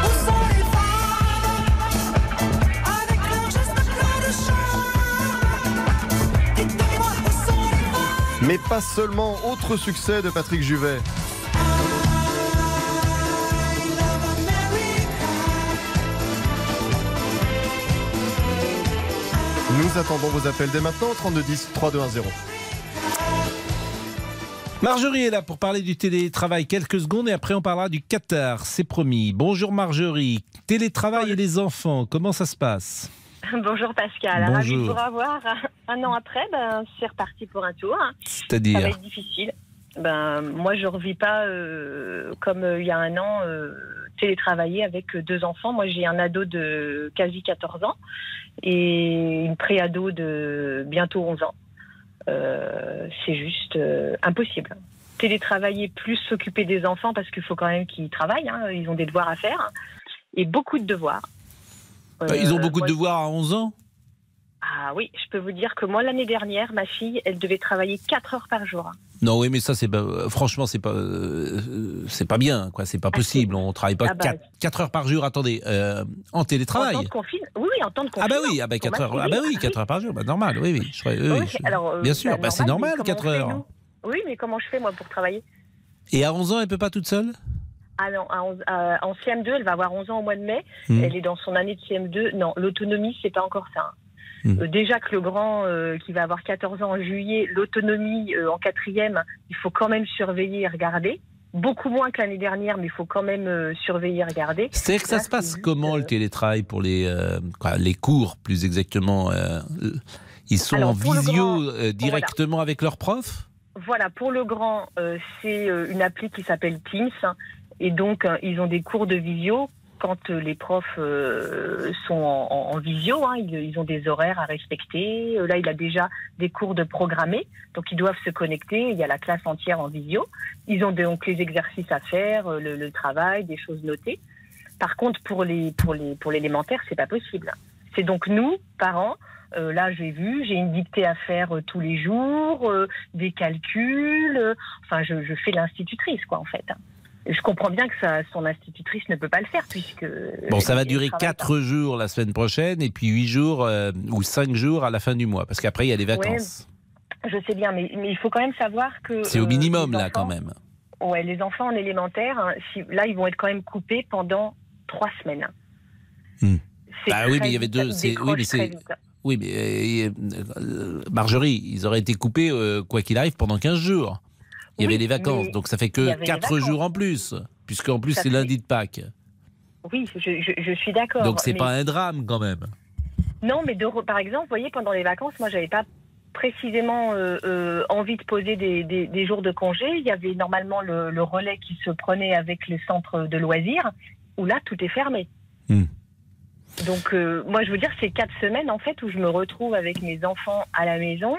Mais pas seulement, autre succès de Patrick Juvet. Nous attendons vos appels dès maintenant au trente-deux dix, trente-deux dix. Marjorie est là pour parler du télétravail quelques secondes, et après on parlera du Qatar, c'est promis. Bonjour Marjorie, télétravail et les enfants, comment ça se passe? Bonjour Pascal, Bonjour. ravi de vous revoir. Un an après, ben, c'est reparti pour un tour. C'est-à-dire? Ça va être difficile. Ben, moi, je ne revis pas euh, comme euh, il y a un an euh, télétravailler avec deux enfants. Moi, j'ai un ado de quasi quatorze ans et une pré-ado de bientôt onze ans. Euh, c'est juste euh, impossible. Télétravailler plus s'occuper des enfants, parce qu'il faut quand même qu'ils travaillent, hein, ils ont des devoirs à faire, hein, et beaucoup de devoirs. Euh, ils ont beaucoup moi, de devoirs à onze ans? Ah oui, je peux vous dire que moi, l'année dernière, ma fille, elle devait travailler quatre heures par jour. Non, oui, mais ça, c'est pas, franchement, c'est pas, euh, c'est pas bien, quoi. C'est pas possible. On travaille pas ah bah, quatre heures par jour. Attendez, euh, en télétravail. En temps de confinement. Oui, oui, en temps de Ah confinement. bah oui, ah bah quatre heures. Ah bah oui, quatre heures par jour. Bah normal, oui, oui. Je, oui, oui, je, alors, euh, bien sûr, bah, bah, normal, c'est normal, quatre heures. Fait, oui, mais comment je fais moi pour travailler? Et à onze ans, elle peut pas toute seule? Ah non, à onze, à, en C M deux, elle va avoir onze ans au mois de mai. Mmh. Elle est dans son année de C M deux. Non, l'autonomie, c'est pas encore ça. Mmh. Euh, déjà que le grand, euh, qui va avoir quatorze ans en juillet, l'autonomie euh, en quatrième, il faut quand même surveiller et regarder. Beaucoup moins que l'année dernière, mais il faut quand même euh, surveiller et regarder. C'est-à-dire que ça Là, se passe juste, comment, euh... le télétravail pour les, euh, quoi, les cours, plus exactement euh, ils sont Alors, en visio grand, euh, directement voilà. avec leurs profs ? Voilà, pour le grand, euh, c'est euh, une appli qui s'appelle Teams. Et donc, euh, ils ont des cours de visio quand euh, les profs euh, sont en, en, en visio. Hein, ils, ils ont des horaires à respecter. Euh, là, il a déjà des cours de programmés. Donc, ils doivent se connecter. Il y a la classe entière en visio. Ils ont donc les exercices à faire, euh, le, le travail, des choses notées. Par contre, pour les pour les pour l'élémentaire, c'est pas possible. C'est donc nous, parents. Euh, là, j'ai vu, j'ai une dictée à faire euh, tous les jours, euh, des calculs. Euh, enfin, je, je fais l'institutrice, quoi, en fait. Je comprends bien que ça, son institutrice ne peut pas le faire puisque... Bon, ça va durer quatre jours la semaine prochaine et puis huit jours euh, ou cinq jours à la fin du mois parce qu'après il y a les vacances. Ouais, je sais bien, mais, mais il faut quand même savoir que... C'est au minimum euh, là enfants, quand même. Ouais, les enfants en élémentaire, hein, si, là ils vont être quand même coupés pendant trois semaines. Hmm. Ah oui, mais il y avait deux... C'est, oui, mais c'est... Oui, mais euh, euh, Marjorie, ils auraient été coupés euh, quoi qu'il arrive pendant quinze jours. Il y oui, avait les vacances, donc ça fait que quatre jours en plus, puisqu'en plus ça c'est fait... lundi de Pâques. Oui, je, je, je suis d'accord. Donc c'est mais... pas un drame quand même. Non, mais de, par exemple, vous voyez, pendant les vacances, moi j'avais pas précisément euh, euh, envie de poser des, des, des jours de congé. Il y avait normalement le, le relais qui se prenait avec les centres de loisirs, où là tout est fermé. Hmm. Donc euh, moi je veux dire, c'est quatre semaines en fait où je me retrouve avec mes enfants à la maison.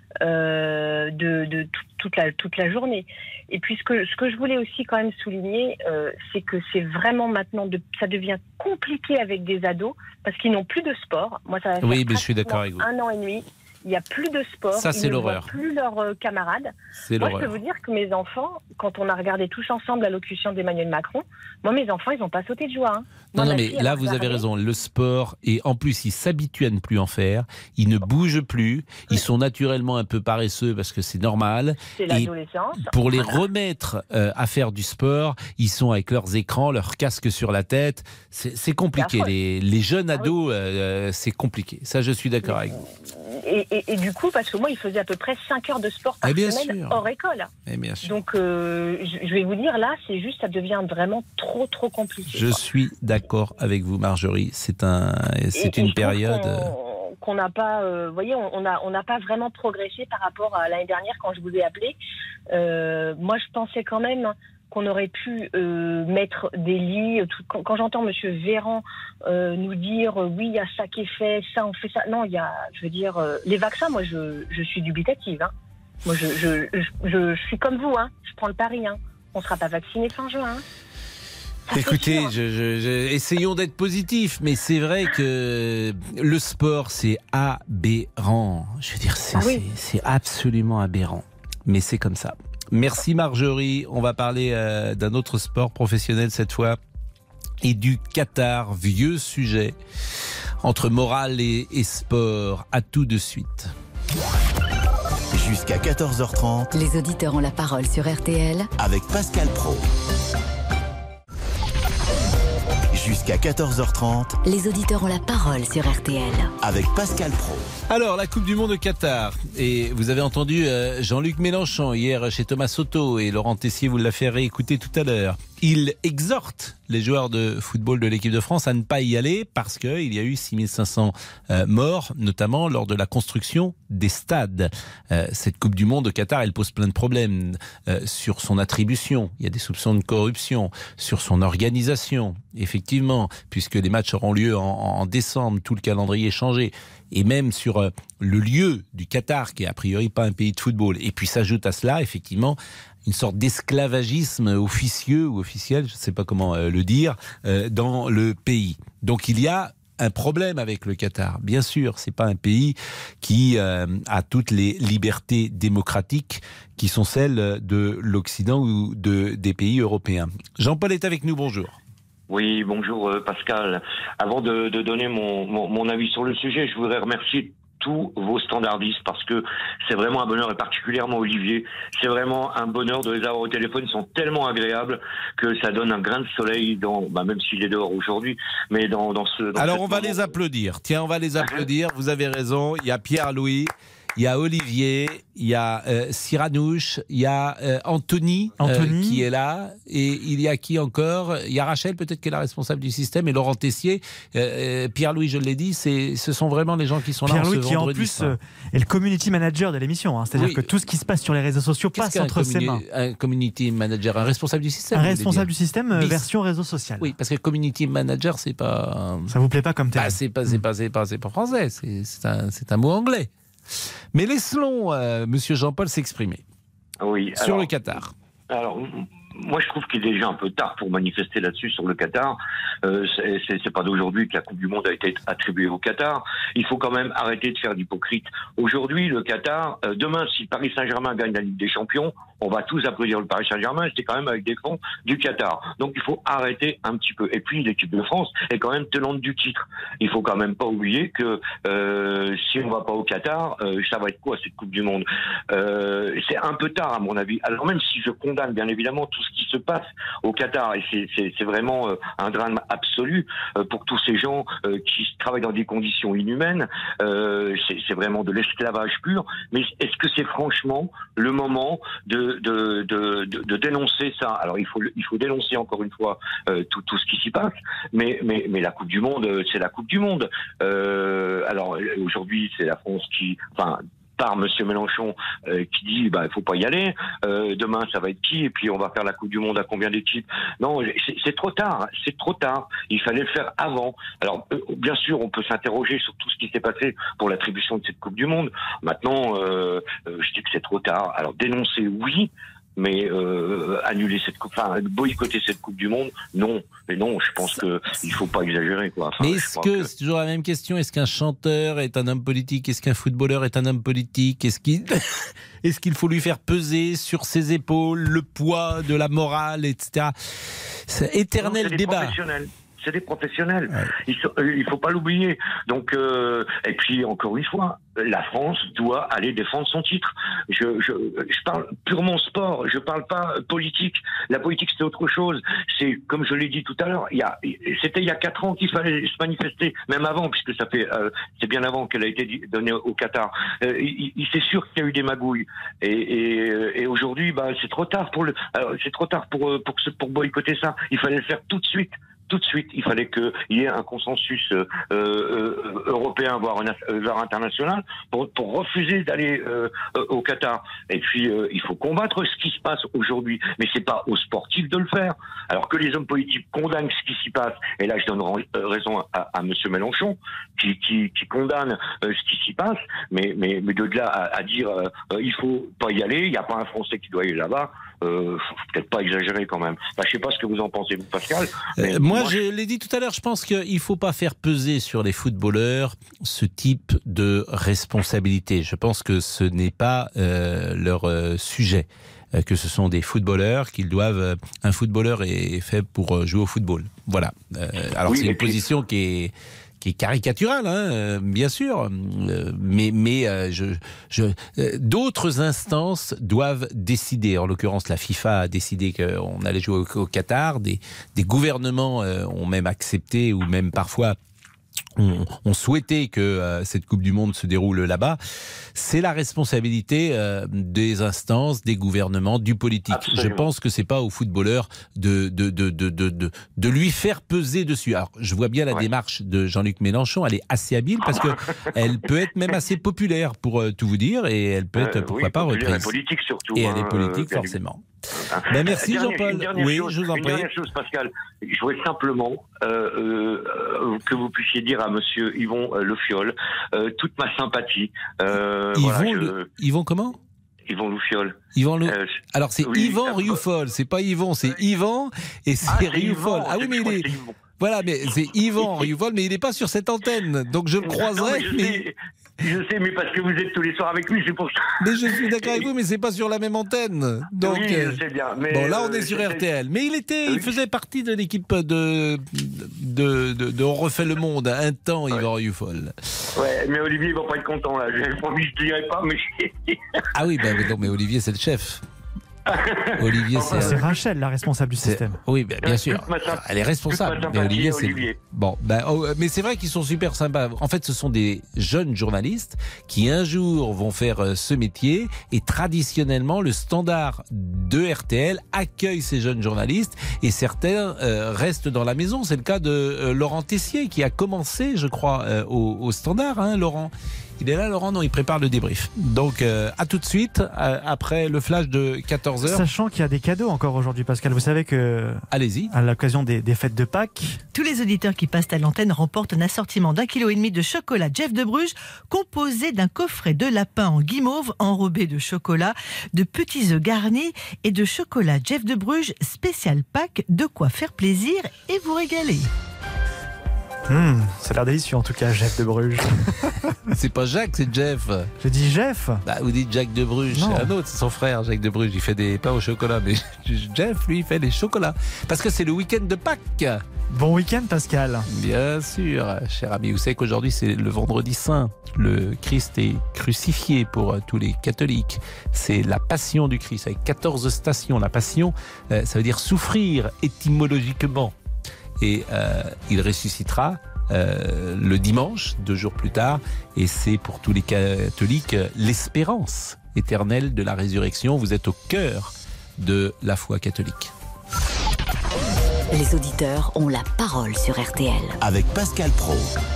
Euh, de, de tout, toute, la, toute la journée. Et puis ce que, ce que je voulais aussi quand même souligner, euh, c'est que c'est vraiment maintenant, de, ça devient compliqué avec des ados parce qu'ils n'ont plus de sport. Moi, ça va faire oui, mais je suis d'accord avec vous. un an et demi. Il n'y a plus de sport. Ça, c'est ils l'horreur. ne voient plus leurs euh, camarades. C'est moi, l'horreur. je peux vous dire que mes enfants, quand on a regardé tous ensemble l'allocution d'Emmanuel Macron, moi, mes enfants, ils n'ont pas sauté de joie. Hein. Moi, non, non, mais fille, là, vous avez raison. Le sport, et en plus, ils s'habituent à ne plus en faire. Ils ne bougent plus. Ils sont naturellement un peu paresseux parce que c'est normal. C'est l'adolescence. Et pour les remettre euh, à faire du sport, ils sont avec leurs écrans, leurs casques sur la tête. C'est, c'est compliqué. Les, les jeunes ados, euh, c'est compliqué. Ça, je suis d'accord avec vous. Et, et, et du coup, parce que moi, il faisait à peu près cinq heures de sport par eh semaine sûr. hors école. Eh bien sûr. Donc, euh, je vais vous dire, là, c'est juste, ça devient vraiment trop, trop compliqué. Je quoi. suis d'accord avec vous, Marjorie. C'est, un, c'est et, une et période... Qu'on n'a pas, euh, vous voyez, on n'a on n'a pas vraiment progressé par rapport à l'année dernière quand je vous ai appelé. Euh, moi, je pensais quand même qu'on aurait pu euh, mettre des lits. Tout, quand, quand j'entends Monsieur Véran euh, nous dire euh, oui, il y a ça qui est fait, ça on fait ça. Non, il y a, je veux dire, euh, les vaccins. Moi, je, je suis dubitative. Hein. Moi, je, je, je, je, je suis comme vous. Hein. Je prends le pari. Hein. On ne sera pas vacciné fin juin. Hein. Ça, écoutez, je, je, je, essayons d'être positifs, mais c'est vrai que le sport, c'est aberrant. Je veux dire, c'est, ah oui. c'est, c'est absolument aberrant. Mais c'est comme ça. Merci Marjorie. On va parler euh, d'un autre sport professionnel cette fois et du Qatar, vieux sujet entre morale et, et sport. À tout de suite. Jusqu'à quatorze heures trente. Les auditeurs ont la parole sur R T L avec Pascal Praud. Jusqu'à quatorze heures trente. Les auditeurs ont la parole sur R T L avec Pascal Praud. Alors, la Coupe du Monde au Qatar. Et vous avez entendu euh, Jean-Luc Mélenchon hier chez Thomas Soto et Laurent Tessier vous l'a fait réécouter tout à l'heure. Il exhorte les joueurs de football de l'équipe de France à ne pas y aller parce qu'il y a eu six mille cinq cents euh, morts, notamment lors de la construction des stades. Euh, cette Coupe du Monde au Qatar, elle pose plein de problèmes euh, sur son attribution. Il y a des soupçons de corruption, sur son organisation. Effectivement, puisque les matchs auront lieu en, en décembre, tout le calendrier est changé. Et même sur euh, le lieu du Qatar, qui est a priori pas un pays de football. Et puis s'ajoute à cela, effectivement, une sorte d'esclavagisme officieux ou officiel, je ne sais pas comment euh, le dire, euh, dans le pays. Donc il y a un problème avec le Qatar. Bien sûr, c'est pas un pays qui euh, a toutes les libertés démocratiques qui sont celles de l'Occident ou de, des pays européens. Jean-Paul est avec nous, bonjour. Oui, bonjour euh, Pascal. Avant de, de donner mon, mon, mon avis sur le sujet, je voudrais remercier tous vos standardistes, parce que c'est vraiment un bonheur, et particulièrement Olivier, c'est vraiment un bonheur de les avoir au téléphone. Ils sont tellement agréables que ça donne un grain de soleil, dans, bah même s'il est dehors aujourd'hui, mais dans, dans ce... Dans Alors on va moment. les applaudir. Tiens, on va les applaudir. Vous avez raison. Il y a Pierre-Louis, il y a Olivier, il y a euh, Cyranouche, il y a euh, Anthony, Anthony. Euh, qui est là, et il y a qui encore? Il y a Rachel, peut-être qui est la responsable du système, et Laurent Tessier. Euh, Pierre-Louis, je l'ai dit, c'est, ce sont vraiment les gens qui sont là. Pierre-Louis, en ce qui en vendredi plus soir. euh, est le community manager de l'émission, hein. C'est-à-dire Oui. que tout ce qui se passe sur les réseaux sociaux Qu'est-ce passe qu'un entre ses mains. communi- Un community manager, un responsable du système. Un vous voulez responsable dire du système, euh, Bis. version réseau social. Oui, parce que community manager, c'est pas. Ça vous plaît pas comme terme? Bah, c'est pas, c'est pas, c'est pas, c'est pas français. C'est, c'est un, c'est un mot anglais. Mais laissons euh, Monsieur Jean-Paul s'exprimer Oui, sur alors, le Qatar. Alors, moi, je trouve qu'il est déjà un peu tard pour manifester là-dessus sur le Qatar. Euh, c'est, c'est, c'est pas d'aujourd'hui que la Coupe du Monde a été attribuée au Qatar. Il faut quand même arrêter de faire d'hypocrite. Aujourd'hui, le Qatar, euh, demain, si Paris Saint-Germain gagne la Ligue des Champions, on va tous applaudir le Paris Saint-Germain. C'est quand même avec des fonds du Qatar. Donc, il faut arrêter un petit peu. Et puis, l'équipe de France est quand même tenante du titre. Il faut quand même pas oublier que euh, si on va pas au Qatar, euh, ça va être quoi cette Coupe du Monde? euh, C'est un peu tard, à mon avis. Alors, même si je condamne bien évidemment tout ce qui se passe au Qatar, et c'est, c'est, c'est vraiment euh, un drame absolu euh, pour tous ces gens euh, qui travaillent dans des conditions inhumaines. Euh, c'est, c'est vraiment de l'esclavage pur. Mais est-ce que c'est franchement le moment de, de, de, de, de dénoncer ça? Alors il faut, il faut dénoncer encore une fois euh, tout, tout ce qui s'y passe. Mais, mais, mais la Coupe du Monde, c'est la Coupe du Monde. Euh, alors aujourd'hui, c'est la France qui, enfin, par Monsieur Mélenchon euh, qui dit bah il faut pas y aller, euh, demain ça va être qui, et puis on va faire la Coupe du Monde à combien d'équipes? Non, c'est, c'est trop tard, c'est trop tard. Il fallait le faire avant. Alors euh, bien sûr, on peut s'interroger sur tout ce qui s'est passé pour l'attribution de cette Coupe du Monde. Maintenant, euh, euh, je dis que c'est trop tard. Alors dénoncer, oui. Mais euh, annuler cette coupe, enfin boycotter cette Coupe du Monde, non. Mais non, je pense que il faut pas exagérer, quoi. Enfin, Mais est-ce que, que c'est toujours la même question? Est-ce qu'un chanteur est un homme politique? Est-ce qu'un footballeur est un homme politique? Est-ce qu'il est-ce qu'il faut lui faire peser sur ses épaules le poids de la morale, et cetera. C'est éternel non, c'est débat. C'est des professionnels. Ouais. Il, faut, il faut pas l'oublier. Donc, euh, et puis encore une fois, la France doit aller défendre son titre. Je, je, je parle purement sport. Je parle pas politique. La politique c'est autre chose. C'est comme je l'ai dit tout à l'heure. Il y a, c'était il y a quatre ans qu'il fallait se manifester, même avant, puisque ça fait, euh, c'est bien avant qu'elle a été donnée au Qatar. Euh, il, il, c'est sûr qu'il y a eu des magouilles. Et, et, et aujourd'hui, bah, c'est trop tard pour le, alors, c'est trop tard pour pour, pour, pour boycotter ça. Il fallait le faire tout de suite. Tout de suite, il fallait qu'il y ait un consensus euh, euh, européen, voire, euh, voire international, pour, pour refuser d'aller euh, au Qatar. Et puis, euh, il faut combattre ce qui se passe aujourd'hui. Mais c'est pas aux sportifs de le faire. Alors que les hommes politiques condamnent ce qui s'y passe, et là je donne raison à, à Monsieur Mélenchon, qui, qui, qui condamne euh, ce qui s'y passe, mais, mais, mais de là à, à dire euh, il faut pas y aller, il n'y a pas un Français qui doit aller là-bas, euh, faut peut-être pas exagérer quand même. Enfin, je sais pas ce que vous en pensez, vous, Pascal. Mais euh, moi, moi, je l'ai dit tout à l'heure, je pense qu'il ne faut pas faire peser sur les footballeurs ce type de responsabilité. Je pense que ce n'est pas euh, leur euh, sujet. Que ce sont des footballeurs, qu'ils doivent. Un footballeur est fait pour jouer au football. Voilà. Euh, alors oui, c'est une puis... position qui est qui est caricaturale, hein, bien sûr. Euh, mais mais euh, je, je, euh, d'autres instances doivent décider. En l'occurrence, la FIFA a décidé qu'on allait jouer au, au Qatar. Des, des gouvernements euh, ont même accepté, ou même parfois On, on souhaitait que euh, cette Coupe du Monde se déroule là-bas. C'est la responsabilité euh, des instances, des gouvernements, du politique. Absolument. Je pense que c'est pas aux footballeurs de de de de de de, de lui faire peser dessus. Alors, je vois bien la ouais. démarche de Jean-Luc Mélenchon. Elle est assez habile parce que elle peut être même assez populaire, pour euh, tout vous dire, et elle peut être euh, pourquoi oui, pas reprise. Elle est politique surtout. Et hein, elle est politique euh, forcément. Ben merci dernière, Jean-Paul. Oui, chose, je vous en prie. Une dernière chose, Pascal. Je voudrais simplement euh, euh, que vous puissiez dire à Monsieur Yvon euh, Le Fiol euh, toute ma sympathie. Euh, Yvon, voilà, je... le... Yvon comment Yvon Loufiol. Yvon Le... euh, Alors c'est oui, Yvan Rioufol, c'est pas Yvon, c'est Yvan et c'est ah, Rioufol. Ah oui, mais il est... Voilà, mais c'est Yvan Rieuvol, mais il n'est pas sur cette antenne, donc je le croiserai. Non, mais je, sais, je sais, mais parce que vous êtes tous les soirs avec lui, c'est pour ça. Mais je suis d'accord avec vous, mais c'est pas sur la même antenne. Donc, oui, je sais bien. Mais bon, là, on euh, est sur je R T L. Mais il était, oui. il faisait partie de l'équipe de de, de, de On refait le monde un temps, ouais. Yvan Rieuvol. Ouais, mais Olivier, il va pas être content là. Je ne dirais pas, mais. Ah oui, bah, non, mais Olivier, c'est le chef. Olivier, c'est, c'est Rachel, la responsable du système. Oui, bien, bien sûr. Elle est responsable. Mais Olivier, c'est Olivier. Bon, ben, oh, mais c'est vrai qu'ils sont super sympas. En fait, ce sont des jeunes journalistes qui un jour vont faire euh, ce métier. Et traditionnellement, le standard de R T L accueille ces jeunes journalistes et certains euh, restent dans la maison. C'est le cas de euh, Laurent Tessier qui a commencé, je crois, euh, au, au standard. Hein, Laurent. Il est là, Laurent? Non, il prépare le débrief. Donc, euh, à tout de suite, euh, après le flash de quatorze heures. Sachant qu'il y a des cadeaux encore aujourd'hui, Pascal. Vous savez que... Allez-y. À l'occasion des, des fêtes de Pâques... Tous les auditeurs qui passent à l'antenne remportent un assortiment d'un kilo et demi de chocolat Jeff de Bruges, composé d'un coffret de lapin en guimauve enrobé de chocolat, de petits œufs garnis et de chocolat Jeff de Bruges spécial Pâques. De quoi faire plaisir et vous régaler. Mmh, ça a l'air délicieux en tout cas, Jeff de Bruges. C'est pas Jacques, c'est Jeff. Je dis Jeff. Bah, vous dites Jacques de Bruges. Non. C'est un autre, c'est son frère, Jacques de Bruges. Il fait des pains au chocolat. Mais Jeff, lui, il fait des chocolats. Parce que c'est le week-end de Pâques. Bon week-end, Pascal. Bien sûr, cher ami. Vous savez qu'aujourd'hui, c'est le vendredi saint. Le Christ est crucifié pour tous les catholiques. C'est la passion du Christ, avec quatorze stations. La passion, euh, ça veut dire souffrir étymologiquement. Et euh, il ressuscitera euh, le dimanche, deux jours plus tard, et c'est pour tous les catholiques l'espérance éternelle de la résurrection. Vous êtes au cœur de la foi catholique. Les auditeurs ont la parole sur R T L. Avec Pascal Praud.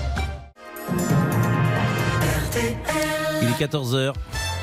Il est quatorze heures.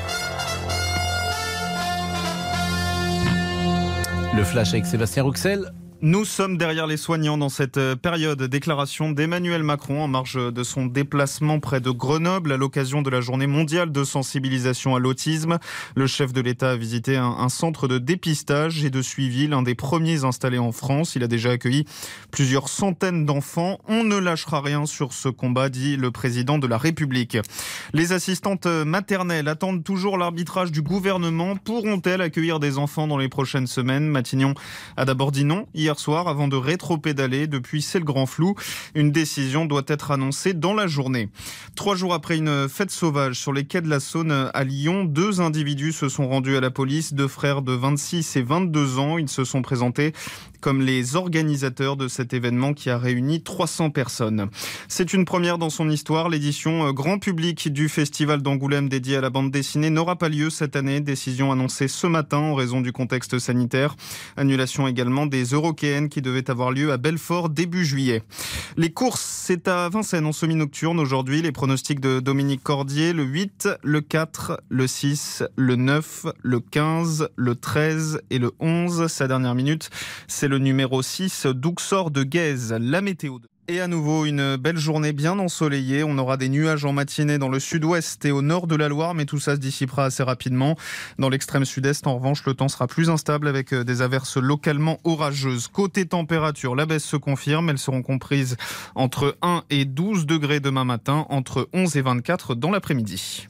Le flash avec Sébastien Rouxel. Nous sommes derrière les soignants dans cette période. Déclaration d'Emmanuel Macron en marge de son déplacement près de Grenoble à l'occasion de la journée mondiale de sensibilisation à l'autisme. Le chef de l'État a visité un, un centre de dépistage et de suivi, l'un des premiers installés en France. Il a déjà accueilli plusieurs centaines d'enfants. On ne lâchera rien sur ce combat, dit le président de la République. Les assistantes maternelles attendent toujours l'arbitrage du gouvernement. Pourront-elles accueillir des enfants dans les prochaines semaines? Matignon a d'abord dit non hier soir avant de rétro-pédaler. Depuis, c'est le grand flou. Une décision doit être annoncée dans la journée. Trois jours après une fête sauvage sur les quais de la Saône à Lyon, deux individus se sont rendus à la police, deux frères de vingt-six et vingt-deux ans. Ils se sont présentés comme les organisateurs de cet événement qui a réuni trois cents personnes. C'est une première dans son histoire. L'édition grand public du Festival d'Angoulême dédié à la bande dessinée n'aura pas lieu cette année. Décision annoncée ce matin en raison du contexte sanitaire. Annulation également des Eurokéennes qui devaient avoir lieu à Belfort début juillet. Les courses, c'est à Vincennes en semi-nocturne aujourd'hui. Les pronostics de Dominique Cordier, le huit, le quatre, le six, le neuf, le quinze, le treize et le onze. Sa dernière minute, c'est le numéro six, Douxor de Guèze. La météo. Et à nouveau, une belle journée bien ensoleillée. On aura des nuages en matinée dans le sud-ouest et au nord de la Loire, mais tout ça se dissipera assez rapidement. Dans l'extrême sud-est, en revanche, le temps sera plus instable avec des averses localement orageuses. Côté température, la baisse se confirme. Elles seront comprises entre un et douze degrés demain matin, entre onze et vingt-quatre dans l'après-midi.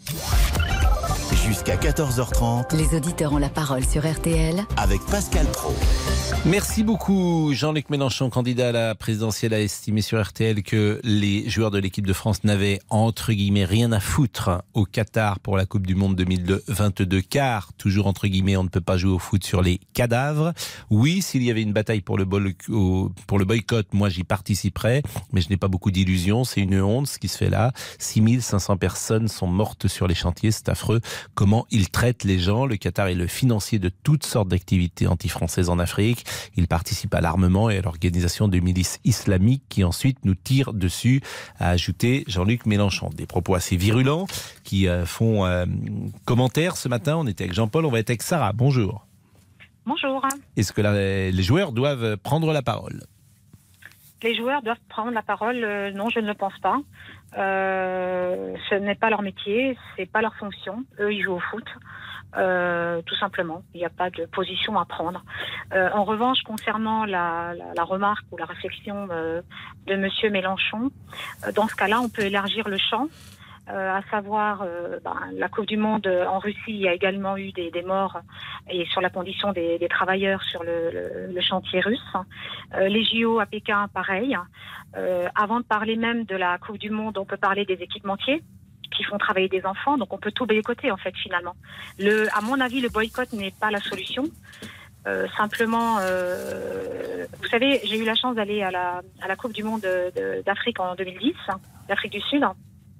Jusqu'à quatorze heures trente. Les auditeurs ont la parole sur R T L. Avec Pascal Praud. Merci beaucoup. Jean-Luc Mélenchon, candidat à la présidentielle, a estimé sur R T L que les joueurs de l'équipe de France n'avaient entre guillemets rien à foutre au Qatar pour la Coupe du Monde deux mille vingt-deux, car, toujours entre guillemets, on ne peut pas jouer au foot sur les cadavres. Oui, s'il y avait une bataille pour le, bol- pour le boycott, moi j'y participerais, mais je n'ai pas beaucoup d'illusions. C'est une honte ce qui se fait là. six mille cinq cents personnes sont mortes sur les chantiers, c'est affreux. Comment ils traitent les gens. Le Qatar est le financier de toutes sortes d'activités anti-françaises en Afrique. Il participe à l'armement et à l'organisation de milices islamiques qui ensuite nous tirent dessus, a ajouté Jean-Luc Mélenchon. Des propos assez virulents qui euh, font euh, commentaire ce matin. On était avec Jean-Paul, on va être avec Sarah. Bonjour. Bonjour. Est-ce que la, les joueurs doivent prendre la parole ? Les joueurs doivent prendre la parole. Euh, non, je ne le pense pas. Euh, ce n'est pas leur métier, c'est pas leur fonction. Eux, ils jouent au foot. Euh, tout simplement, il n'y a pas de position à prendre. Euh, en revanche, concernant la, la, la remarque ou la réflexion euh, de Monsieur Mélenchon, euh, dans ce cas-là, on peut élargir le champ, euh, à savoir euh, ben, la Coupe du Monde en Russie, il y a également eu des, des morts et sur la condition des, des travailleurs sur le, le, le chantier russe. Euh, les J O à Pékin, pareil. Euh, avant de parler même de la Coupe du Monde, on peut parler des équipementiers qui font travailler des enfants, donc on peut tout boycotter en fait finalement. Le, à mon avis, le boycott n'est pas la solution. Euh, simplement, euh, vous savez, j'ai eu la chance d'aller à la, à la Coupe du Monde de, de, d'Afrique en deux mille dix, d'Afrique du Sud,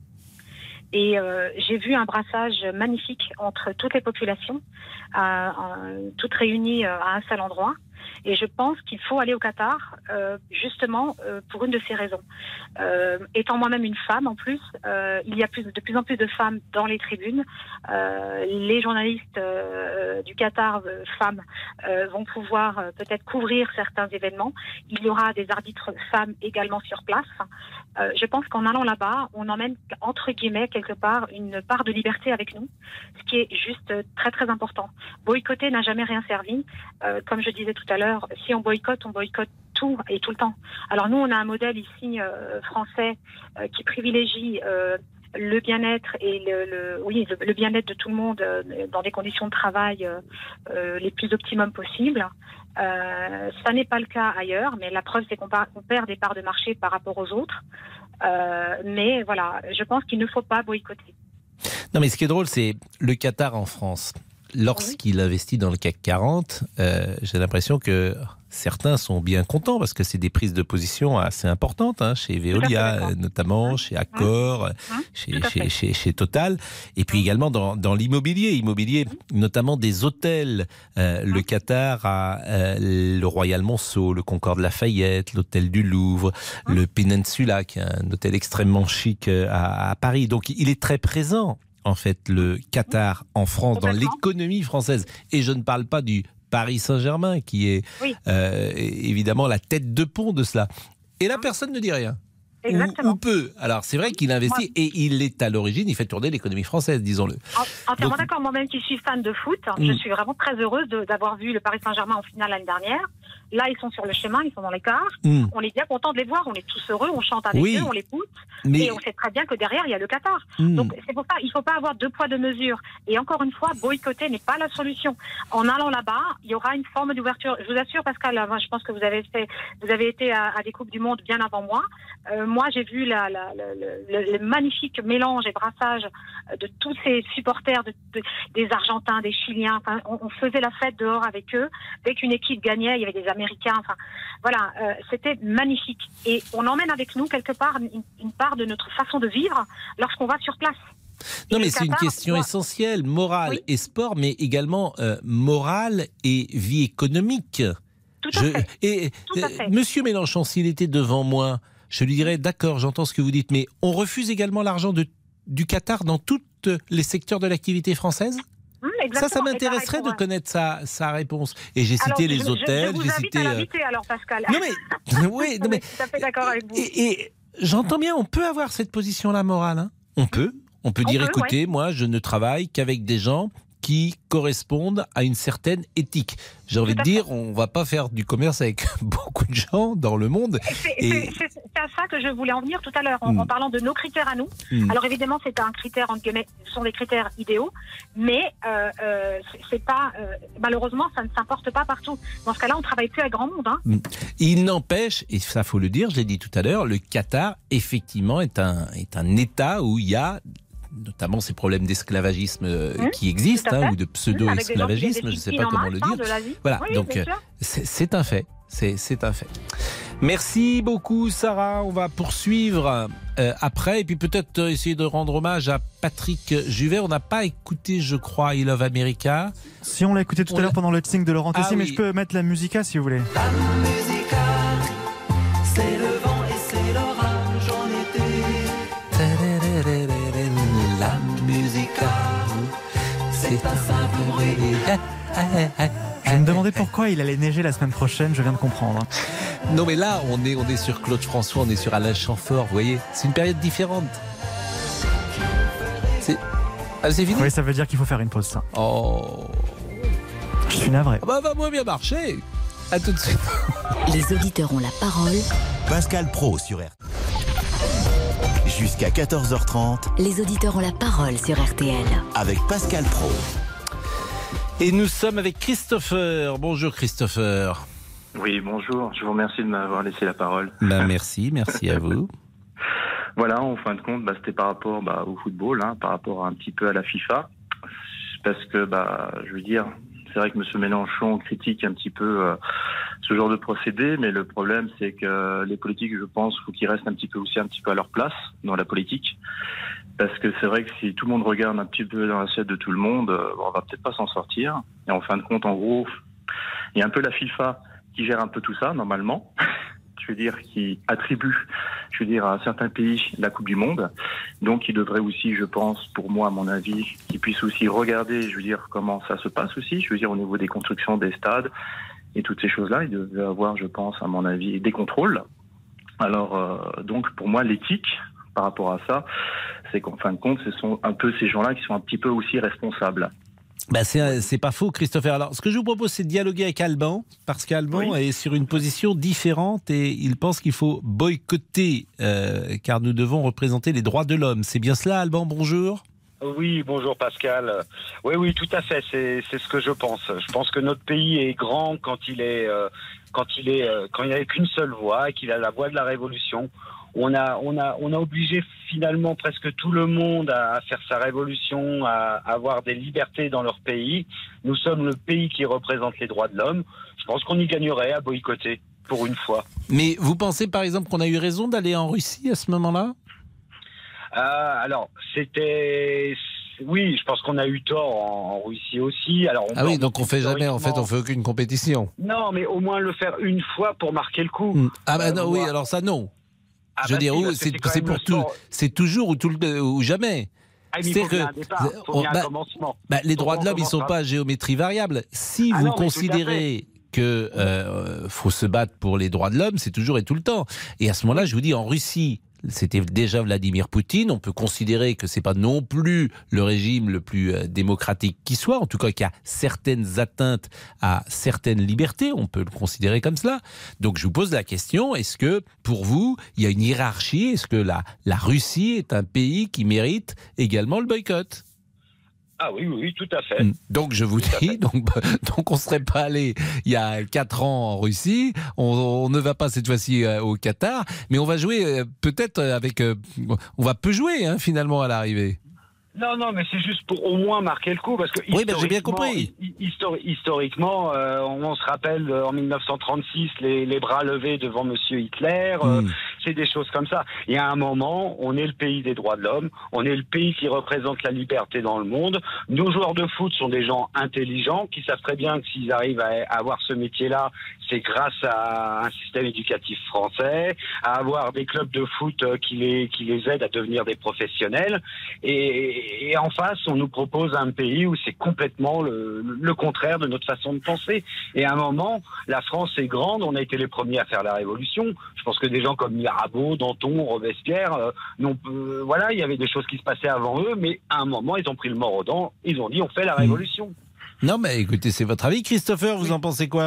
et euh, j'ai vu un brassage magnifique entre toutes les populations, à, à, toutes réunies à un seul endroit. Et je pense qu'il faut aller au Qatar, euh, justement, euh, pour une de ces raisons. Euh, étant moi-même une femme, en plus, euh, il y a plus, de plus en plus de femmes dans les tribunes. Euh, les journalistes euh, du Qatar, euh, femmes, euh, vont pouvoir euh, peut-être couvrir certains événements. Il y aura des arbitres femmes également sur place. Euh, je pense qu'en allant là-bas, on emmène, entre guillemets, quelque part, une part de liberté avec nous, ce qui est juste très, très important. Boycotter n'a jamais rien servi. Euh, comme je disais tout à l'heure, si on boycotte, on boycotte tout et tout le temps. Alors nous, on a un modèle ici euh, français euh, qui privilégie euh, le bien-être et le, le oui le, le bien-être de tout le monde euh, dans des conditions de travail euh, euh, les plus optimum possibles. Euh, ça n'est pas le cas ailleurs, mais la preuve c'est qu'on, par, on perd des parts de marché par rapport aux autres. Euh, mais voilà, je pense qu'il ne faut pas boycotter. Non, mais ce qui est drôle, c'est le Qatar en France. Lorsqu'il investit dans le C A C quarante, euh, j'ai l'impression que certains sont bien contents parce que c'est des prises de position assez importantes, hein, chez Veolia notamment, chez Accor, mmh. chez, chez, chez, chez Total, et puis mmh. également dans, dans l'immobilier, immobilier mmh. notamment des hôtels. Euh, mmh. Le Qatar a euh, le Royal Monceau, le Concorde Lafayette, l'hôtel du Louvre, mmh. le Peninsula, qui est un hôtel extrêmement chic à, à Paris. Donc il est très présent. En fait, le Qatar en France, dans l'économie française. Et je ne parle pas du Paris Saint-Germain, qui est oui. euh, évidemment la tête de pont de cela. Et là, personne ne dit rien. Exactement. Ou, ou peu. Alors, c'est vrai qu'il investit Moi, et il est à l'origine, il fait tourner l'économie française, disons-le. En, entièrement Donc, d'accord. Moi-même qui suis fan de foot, mm. je suis vraiment très heureuse de, d'avoir vu le Paris Saint-Germain en finale l'année dernière. Là, ils sont sur le chemin, ils sont dans l'écart. Mm. On est bien content de les voir, on est tous heureux, on chante avec oui. eux, on les pousse. Mais... Et on sait très bien que derrière, il y a le Qatar. Mm. Donc, c'est pour ça il ne faut pas avoir deux poids, deux mesures. Et encore une fois, boycotter n'est pas la solution. En allant là-bas, il y aura une forme d'ouverture. Je vous assure, Pascal, je pense que vous avez, fait, vous avez été à, à des Coupes du Monde bien avant moi. Euh, moi, j'ai vu la, la, la, le, le magnifique mélange et brassage de tous ces supporters, de, de, des Argentins, des Chiliens. Enfin, on, on faisait la fête dehors avec eux. Dès qu'une équipe gagnait, il y avait des Américains. Enfin, voilà, euh, c'était magnifique. Et on emmène avec nous quelque part une, une part de notre façon de vivre lorsqu'on va sur place. Non, mais c'est une question ouais. essentielle, morale oui. et sport, mais également euh, morale et vie économique. Tout à je, fait. Et Tout à fait. Monsieur Mélenchon, s'il était devant moi, je lui dirais, d'accord, j'entends ce que vous dites, mais on refuse également l'argent de, du Qatar dans tous les secteurs de l'activité française ? Mmh, ça, ça m'intéresserait de connaître sa, sa réponse. Et j'ai cité alors, les je, hôtels, je, je vous j'ai invite cité. À l'inviter, alors, Pascal. Non mais, oui, non mais. Je suis tout à fait d'accord avec vous. Et, et j'entends bien, on peut avoir cette position-là morale. Hein. On peut, on peut on dire, peut, écoutez, ouais. moi, je ne travaille qu'avec des gens qui correspondent à une certaine éthique. J'ai envie de dire, fait. on ne va pas faire du commerce avec beaucoup de gens dans le monde. C'est, et... c'est, c'est à ça que je voulais en venir tout à l'heure, en, mm. en parlant de nos critères à nous. Mm. Alors évidemment, c'est un critère, entre guillemets, ce sont des critères idéaux, mais euh, euh, c'est, c'est pas, euh, malheureusement, ça ne s'importe pas partout. Dans ce cas-là, on ne travaille plus à grand monde. Hein. Mm. Il n'empêche, et ça faut le dire, je l'ai dit tout à l'heure, le Qatar, effectivement, est un, est un État où il y a notamment ces problèmes d'esclavagisme mmh, qui existent, hein, ou de pseudo-esclavagisme, je ne sais pas comment le dire. Voilà, oui, donc c'est, c'est un fait. C'est, c'est un fait. Merci beaucoup, Sarah. On va poursuivre euh, après, et puis peut-être euh, essayer de rendre hommage à Patrick Juvet. On n'a pas écouté, je crois, I Love America. Si, on l'a écouté tout on à l'heure pendant le Tsing de Laurent Tessier, ah, mais oui. je peux mettre la musica si vous voulez. La musica, c'est le vent et c'est l'orage en été. La musica, c'est un simple bruit. Je me demandais pourquoi il allait neiger la semaine prochaine, je viens de comprendre. Non mais là, on est, on est sur Claude François, on est sur Alain Chamfort, vous voyez, c'est une période différente. C'est... Ah, c'est fini ? Oui, ça veut dire qu'il faut faire une pause, ça. Oh. Je suis navré. Ah bah, va moins bien marcher. À tout de suite. Les auditeurs ont la parole. Pascal Praud sur R T L. Jusqu'à quatorze heures trente. Les auditeurs ont la parole sur R T L. Avec Pascal Praud. Et nous sommes avec Christopher. Bonjour Christopher. Oui, bonjour. Je vous remercie de m'avoir laissé la parole. Ben merci, merci à vous. Voilà, en fin de compte, bah, c'était par rapport bah, au football, hein, par rapport un petit peu à la FIFA. Parce que, bah, je veux dire, c'est vrai que M. Mélenchon critique un petit peu euh, ce genre de procédé, mais le problème, c'est que les politiques, je pense, faut qu'ils restent un petit peu aussi un petit peu à leur place dans la politique. Parce que c'est vrai que si tout le monde regarde un petit peu dans l'assiette de tout le monde, euh, on va peut-être pas s'en sortir. Et en fin de compte, en gros, il y a un peu la FIFA qui gère un peu tout ça, normalement. Je veux dire, qui attribue, je veux dire, à certains pays la Coupe du Monde. Donc, il devrait aussi, je pense, pour moi, à mon avis, qu'ils puissent aussi regarder, je veux dire, comment ça se passe aussi. Je veux dire, au niveau des constructions des stades et toutes ces choses-là, il devait avoir, je pense, à mon avis, des contrôles. Alors, euh, donc, pour moi, l'éthique par rapport à ça, c'est qu'en fin de compte, ce sont un peu ces gens-là qui sont un petit peu aussi responsables. Bah c'est, c'est pas faux, Christopher. Alors, ce que je vous propose, c'est de dialoguer avec Alban, parce qu'Alban oui. est sur une position différente et il pense qu'il faut boycotter, euh, car nous devons représenter les droits de l'homme. C'est bien cela, Alban? Bonjour. Oui, bonjour Pascal. Oui, oui, tout à fait. C'est, c'est ce que je pense. Je pense que notre pays est grand quand il est, euh, quand il est, euh, quand il n'y a qu'une seule voix, et qu'il a la voix de la révolution. On a, on a, on a obligé finalement presque tout le monde à faire sa révolution, à avoir des libertés dans leur pays. Nous sommes le pays qui représente les droits de l'homme. Je pense qu'on y gagnerait à boycotter, pour une fois. Mais vous pensez par exemple qu'on a eu raison d'aller en Russie à ce moment-là ? euh, Alors, c'était... Oui, je pense qu'on a eu tort en, en Russie aussi. Alors, on ah oui, donc on fait jamais, en fait, on fait aucune compétition. Non, mais au moins le faire une fois pour marquer le coup. Mmh. Ah bah euh, non, oui, alors ça non. Ah je veux bah dire, si, c'est, c'est, c'est pour tout, c'est toujours ou, tout le, ou jamais. Ah, il faut bien un départ, il faut bien bah, un commencement. Bah, les droits de l'homme, ils ne sont pas à géométrie variable. Si ah vous non, considérez que euh, faut se battre pour les droits de l'homme, c'est toujours et tout le temps. Et à ce moment-là, je vous dis, en Russie, c'était déjà Vladimir Poutine. On peut considérer que c'est pas non plus le régime le plus euh, démocratique qui soit. En tout cas, qu'il y a certaines atteintes à certaines libertés. On peut le considérer comme cela. Donc, je vous pose la question, est-ce que, pour vous, il y a une hiérarchie? Est-ce que la, la Russie est un pays qui mérite également le boycott? Ah oui, oui, tout à fait. Donc je vous dis, donc, donc on ne serait pas allé il y a quatre ans en Russie, on, on ne va pas cette fois-ci au Qatar, mais on va jouer peut-être avec... On va peu jouer hein, finalement à l'arrivée. Non, non, mais c'est juste pour au moins marquer le coup, parce que oui, ben j'ai bien compris. Histori- historiquement, euh, on se rappelle euh, en mille neuf cent trente-six les, les bras levés devant Monsieur Hitler, euh, mm. c'est des choses comme ça. Et à un moment, on est le pays des droits de l'homme, on est le pays qui représente la liberté dans le monde. Nos joueurs de foot sont des gens intelligents qui savent très bien que s'ils arrivent à, à avoir ce métier-là, c'est grâce à un système éducatif français, à avoir des clubs de foot qui les qui les aident à devenir des professionnels. Et Et en face, on nous propose un pays où c'est complètement le, le contraire de notre façon de penser. Et à un moment, la France est grande, on a été les premiers à faire la révolution. Je pense que des gens comme Mirabeau, Danton, Robespierre, euh, non, euh, voilà, il y avait des choses qui se passaient avant eux, mais à un moment, ils ont pris le mort aux dents, ils ont dit on fait la révolution. Non, mais écoutez, c'est votre avis. Christopher, vous oui. en pensez quoi ?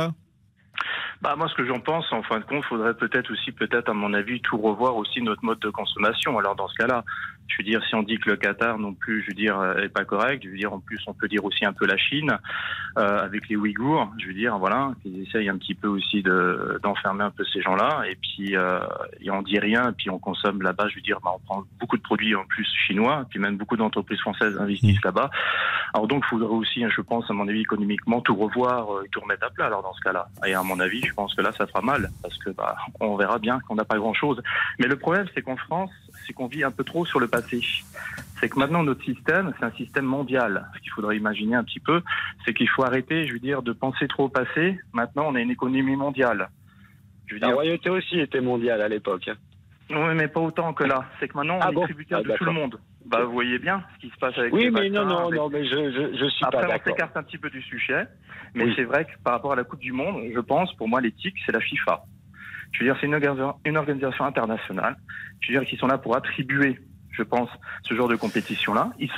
Bah moi, ce que j'en pense, en fin de compte, faudrait peut-être aussi, peut-être à mon avis, tout revoir aussi notre mode de consommation. Alors dans ce cas-là, je veux dire, si on dit que le Qatar non plus, je veux dire, est pas correct, je veux dire, en plus, on peut dire aussi un peu la Chine euh, avec les Ouïghours. Je veux dire, voilà, qu'ils essayent un petit peu aussi de d'enfermer un peu ces gens-là. Et puis, euh, et on dit rien, et puis on consomme là-bas. Je veux dire, bah, on prend beaucoup de produits en plus chinois, et puis même beaucoup d'entreprises françaises investissent là-bas. Alors donc, il faudrait aussi, je pense, à mon avis, économiquement, tout revoir et tout remettre à plat. Alors dans ce cas-là, et à mon avis, je pense que là, ça fera mal, parce que bah, on verra bien qu'on n'a pas grand-chose. Mais le problème, c'est qu'en France, c'est qu'on vit un peu trop sur le passé. C'est que maintenant, notre système, c'est un système mondial. Ce qu'il faudrait imaginer un petit peu, c'est qu'il faut arrêter, je veux dire, de penser trop au passé. Maintenant, on a une économie mondiale. Je veux dire... La royauté aussi était mondiale à l'époque. Oui, mais pas autant que là. C'est que maintenant, on ah est bon tributaire ah, de tout le monde. Bah, vous voyez bien ce qui se passe avec oui, les mais vaccins, non, non, avec... non, mais je, je, je suis Après, pas d'accord. Après, on s'écarte un petit peu du sujet, mais oui. c'est vrai que par rapport à la Coupe du Monde, je pense, pour moi, l'éthique, c'est la FIFA. Je veux dire, c'est une, orga- une organisation internationale. Je veux dire, qu'ils sont là pour attribuer, je pense, ce genre de compétition-là. Ils sont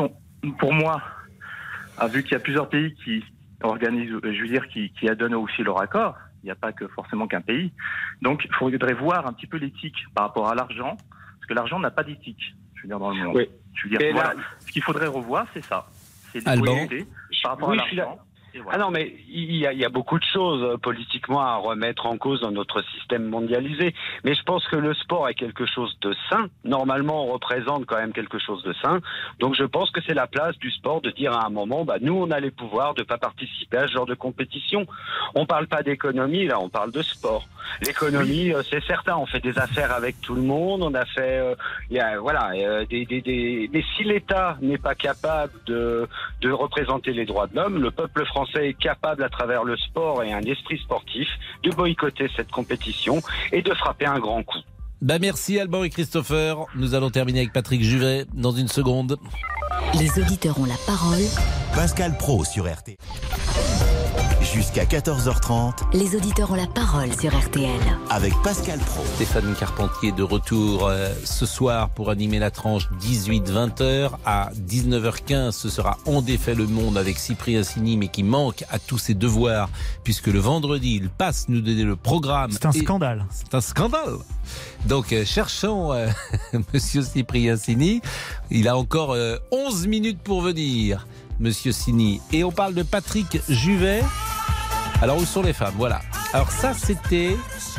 pour moi, ah, vu qu'il y a plusieurs pays qui organisent, je veux dire, qui, qui donnent aussi leur accord, il n'y a pas que forcément qu'un pays. Donc, il faudrait voir un petit peu l'éthique par rapport à l'argent, parce que l'argent n'a pas d'éthique, je veux dire, dans le monde. Oui. Je veux dire, voilà. Là, ce qu'il faudrait revoir, c'est ça. C'est l'équité par rapport oui, à l'argent. Voilà. Ah non, mais il y, a, il y a beaucoup de choses politiquement à remettre en cause dans notre système mondialisé. Mais je pense que le sport est quelque chose de sain. Normalement, on représente quand même quelque chose de sain. Donc je pense que c'est la place du sport de dire à un moment, bah, nous, on a les pouvoirs de ne pas participer à ce genre de compétition. On parle pas d'économie, là, on parle de sport. L'économie, euh, c'est certain, on fait des affaires avec tout le monde, on a fait... Euh, y a, voilà, euh, des, des, des... Mais si l'État n'est pas capable de, de représenter les droits de l'homme, le peuple français est capable, à travers le sport et un esprit sportif, de boycotter cette compétition et de frapper un grand coup. Bah merci Alban et Christopher. Nous allons terminer avec Patrick Juvet dans une seconde. Les auditeurs ont la parole. Pascal Praud sur R T L. Jusqu'à quatorze heures trente. Les auditeurs ont la parole sur R T L. Avec Pascal Praud. Stéphane Carpentier de retour euh, ce soir pour animer la tranche dix-huit vingt heures. À dix-neuf heures quinze, ce sera On défait le monde avec Cyprien Sini, mais qui manque à tous ses devoirs, puisque le vendredi, il passe nous donner le programme. C'est un scandale. C'est un scandale. Donc, euh, cherchons euh, Monsieur Cyprien Sini. Il a encore euh, onze minutes pour venir, Monsieur Sini. Et on parle de Patrick Juvet. Alors, où sont les femmes? Voilà. Alors ça, c'était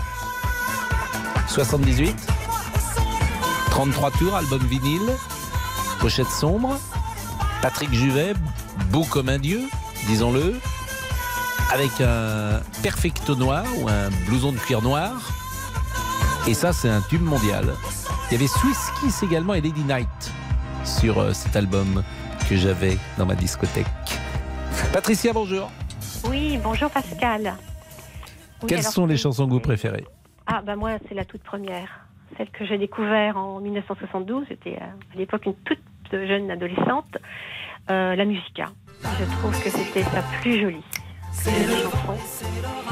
soixante-dix-huit. trente-trois tours, album vinyle. Pochette sombre. Patrick Juvet, beau comme un dieu, disons-le. Avec un perfecto noir ou un blouson de cuir noir. Et ça, c'est un tube mondial. Il y avait Swiss Kiss également et Lady Night sur euh, cet album que j'avais dans ma discothèque. Patricia, bonjour. Oui, bonjour Pascal. Oui, Quelles alors, sont les chansons que vous préférez? Ah, bah moi, c'est la toute première. Celle que j'ai découverte en mille neuf cent soixante-douze. J'étais à l'époque une toute jeune adolescente. Euh, la Musica. Je trouve que c'était sa plus jolie. Plus jolie chanson.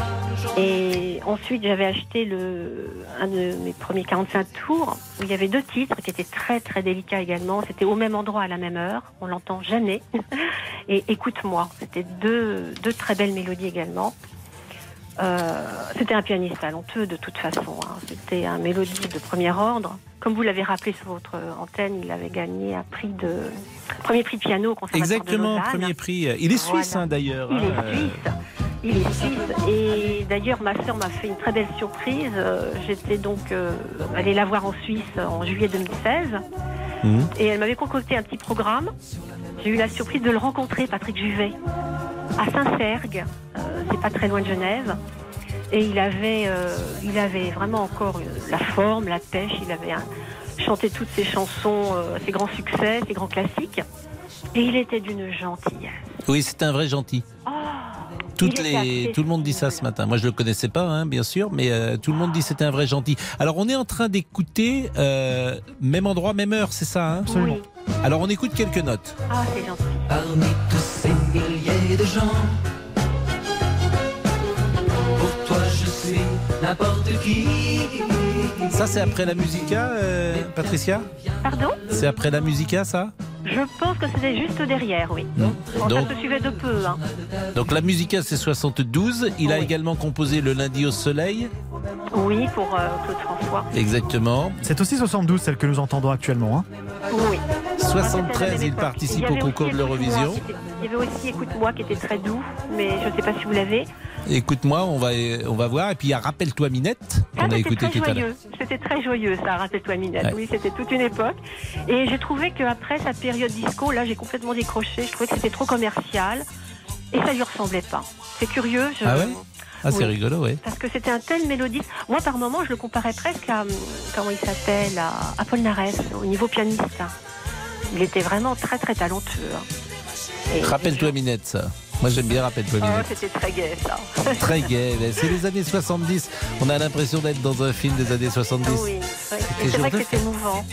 Et ensuite, j'avais acheté le, un de mes premiers quarante-cinq tours où il y avait deux titres qui étaient très très délicats également. C'était Au même endroit à la même heure. On l'entend jamais. Et Écoute-moi. C'était deux, deux très belles mélodies également. Euh, c'était un pianiste talentueux de toute façon. Hein. C'était un mélodie de premier ordre. Comme vous l'avez rappelé sur votre antenne, il avait gagné un prix de premier prix de piano au Conservatoire Exactement, de Lausanne. premier prix. Il est suisse Voilà. hein, d'ailleurs. Il hein. est suisse. Il est suisse. Et d'ailleurs, ma sœur m'a fait une très belle surprise. Euh, J'étais donc euh, allée la voir en Suisse en juillet deux mille seize. Mmh. Et elle m'avait concocté un petit programme. J'ai eu la surprise de le rencontrer, Patrick Juvet, à Saint-Sergue. Euh, c'est pas très loin de Genève. Et il avait, euh, il avait vraiment encore euh, la forme, la pêche. Il avait un, chanté toutes ses chansons, euh, ses grands succès, ses grands classiques. Et il était d'une gentillesse. Oui, c'est un vrai gentil. Oh, Toutes les, tout le monde dit ça ce matin. Moi, je le connaissais pas, hein, bien sûr, mais euh, tout le monde dit que c'était un vrai gentil. Alors, on est en train d'écouter euh, même endroit, même heure, c'est ça, hein? Absolument. Oui. Alors, on écoute quelques notes. Ah, c'est gentil. Parmi tous ces milliers de gens, pour toi je suis n'importe qui. Ça, c'est après la Musica, euh, Patricia? Pardon? C'est après la Musica, ça? Je pense que c'était juste derrière, oui. Bon, Donc, ça se suivait de peu. Hein. donc la Musica, c'est soixante-douze. Il oui. a également composé Le lundi au soleil. Oui, pour euh, Claude François. Exactement. C'est aussi soixante-douze, celle que nous entendons actuellement. Hein. Oui. soixante-treize, il participe au concours de l'Eurovision. Il y avait aussi Écoute-moi qui était très doux, mais je ne sais pas si vous l'avez. Écoute-moi, on va, on va voir. Et puis il y a Rappelle-toi Minette, qu'on ah, a écouté tout à l'heure. C'était très joyeux, ça, Rappelle-toi Minette. Ouais. Oui, c'était toute une époque. Et j'ai trouvé qu'après sa période disco, là, j'ai complètement décroché. Je trouvais que c'était trop commercial. Et ça lui ressemblait pas. C'est curieux. Je... Ah ouais? Ah, c'est oui. rigolo, oui. Parce que c'était un tel mélodiste. Moi, par moment, je le comparais presque à, comment il s'appelle, à, à Paul Narès, au niveau pianiste. Il était vraiment très, très talentueux. Et Rappelle-toi je... Minette, ça. Moi, j'aime bien Rappelle-toi Minette. Oh, c'était très gai, ça. Très gai. C'est les années soixante-dix. On a l'impression d'être dans un film des années soixante-dix. Oui, oui. C'est vrai que c'était émouvant.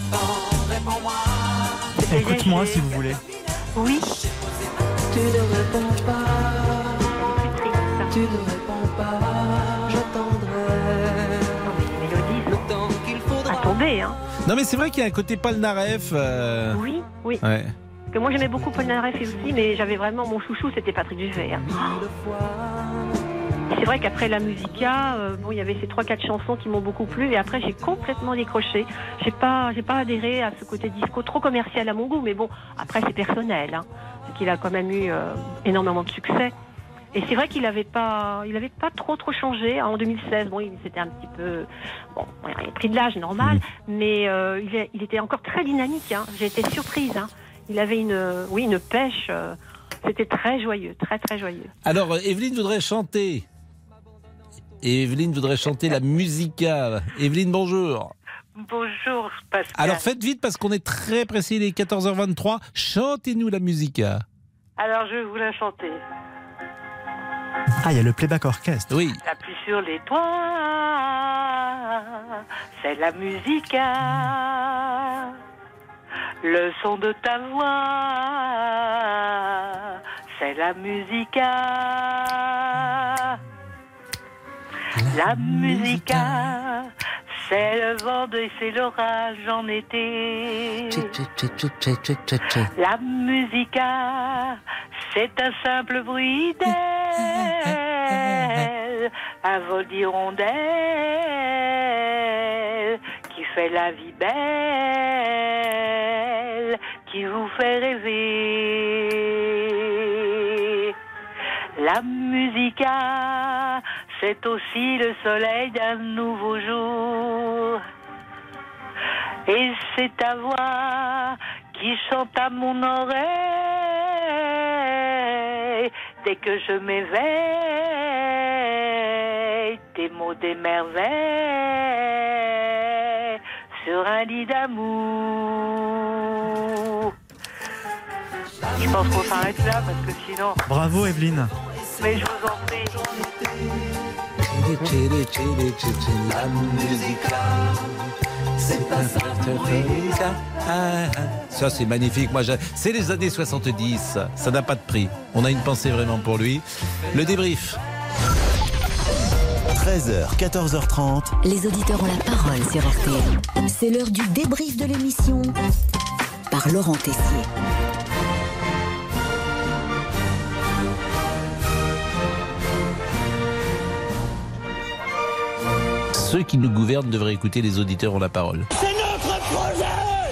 Écoute-moi si vous voulez. Oui. Tu ne réponds pas. Tu ne réponds pas. J'attendrai. Le temps qu'il faudra. À tomber, hein. Non, mais c'est vrai qu'il y a un côté Paul Naref. Euh... Oui, oui. Ouais. Parce que moi j'aimais beaucoup Polnareff aussi, mais j'avais vraiment mon chouchou, c'était Patrick Dufay. Hein. C'est vrai qu'après la Musica, euh, bon, il y avait ces trois quatre chansons qui m'ont beaucoup plu, et après j'ai complètement décroché. J'ai pas, j'ai pas adhéré à ce côté disco trop commercial à mon goût, mais bon, après c'est personnel, hein, parce qu'il a quand même eu euh, énormément de succès. Et c'est vrai qu'il n'avait pas, il avait pas trop trop changé. En deux mille seize, bon, il s'était un petit peu, bon, il a pris de l'âge, normal, mmh. mais euh, il, est, il était encore très dynamique. Hein. J'ai été surprise. Hein. Il avait une, oui, une pêche. Euh, c'était très joyeux, très très joyeux. Alors, Evelyne voudrait chanter. Et Evelyne voudrait chanter la Musica. Evelyne, bonjour. Bonjour, Pascal. Alors faites vite parce qu'on est très précis, il est quatorze heures vingt-trois. Chantez-nous la Musica. Alors je vais vous la chanter. Ah, il y a le playback orchestre. Oui. La pluie sur les toits, c'est la Musica. Le son de ta voix, c'est la Musica. La Musica, c'est le vent et c'est l'orage en été. La Musica, c'est un simple bruit d'aile, un vol d'hirondelle qui fait la vie belle, qui vous fait rêver. La Musica, c'est aussi le soleil d'un nouveau jour. Et c'est ta voix qui chante à mon oreille. Dès que je m'éveille, tes mots d'émerveille sur un lit d'amour. Je pense qu'on s'arrête là parce que sinon... Bravo Evelyne. Mais je vous en prie. La Musica, c'est pas ça. Ça c'est magnifique. Moi, c'est les années soixante-dix. Ça n'a pas de prix. On a une pensée vraiment pour lui. Le débrief. treize heures, quatorze heures trente. Les auditeurs ont la parole sur R T L. C'est l'heure du débrief de l'émission par Laurent Tessier. Ceux qui nous gouvernent devraient écouter les auditeurs ont la parole. C'est notre projet!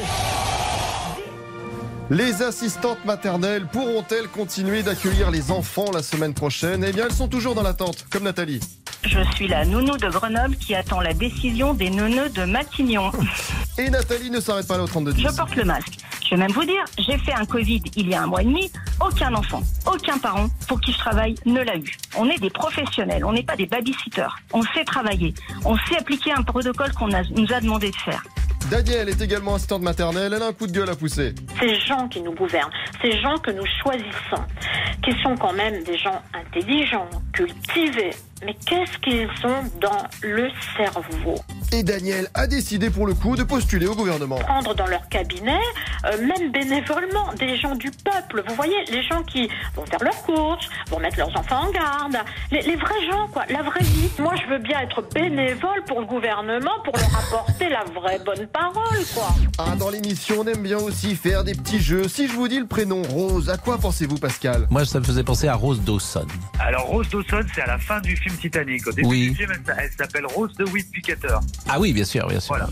Les assistantes maternelles pourront-elles continuer d'accueillir les enfants la semaine prochaine? Eh bien, elles sont toujours dans l'attente, comme Nathalie. Je suis la nounou de Grenoble qui attend la décision des neuneux de Matignon. Et Nathalie ne s'arrête pas là au trente-deux dix. Je porte le masque. Je vais même vous dire, j'ai fait un Covid il y a un mois et demi. Aucun enfant, aucun parent pour qui je travaille ne l'a eu. On est des professionnels, on n'est pas des babysitters. On sait travailler, on sait appliquer un protocole qu'on a, nous a demandé de faire. Danielle est également assistante maternelle, elle a un coup de gueule à pousser. Ces gens qui nous gouvernent, ces gens que nous choisissons, qui sont quand même des gens intelligents, cultivés, mais qu'est-ce qu'ils ont dans le cerveau? Et Danielle a décidé pour le coup de postuler au gouvernement. Prendre dans leur cabinet, euh, même bénévolement, des gens du peuple. Vous voyez, les gens qui vont faire leurs courses, vont mettre leurs enfants en garde. Les, les vrais gens, quoi, la vraie vie. Moi, je veux bien être bénévole pour le gouvernement, pour leur apporter la vraie bonne parole, quoi. Ah, dans l'émission, on aime bien aussi faire des petits jeux. Si je vous dis le prénom Rose, à quoi pensez-vous, Pascal? Moi, ça me faisait penser à Rose Dawson. Alors, Rose Dawson, c'est à la fin du film Titanic. Au début oui. du film, elle, elle s'appelle Rose de Whittaker. Ah oui, bien sûr, bien sûr. Voilà.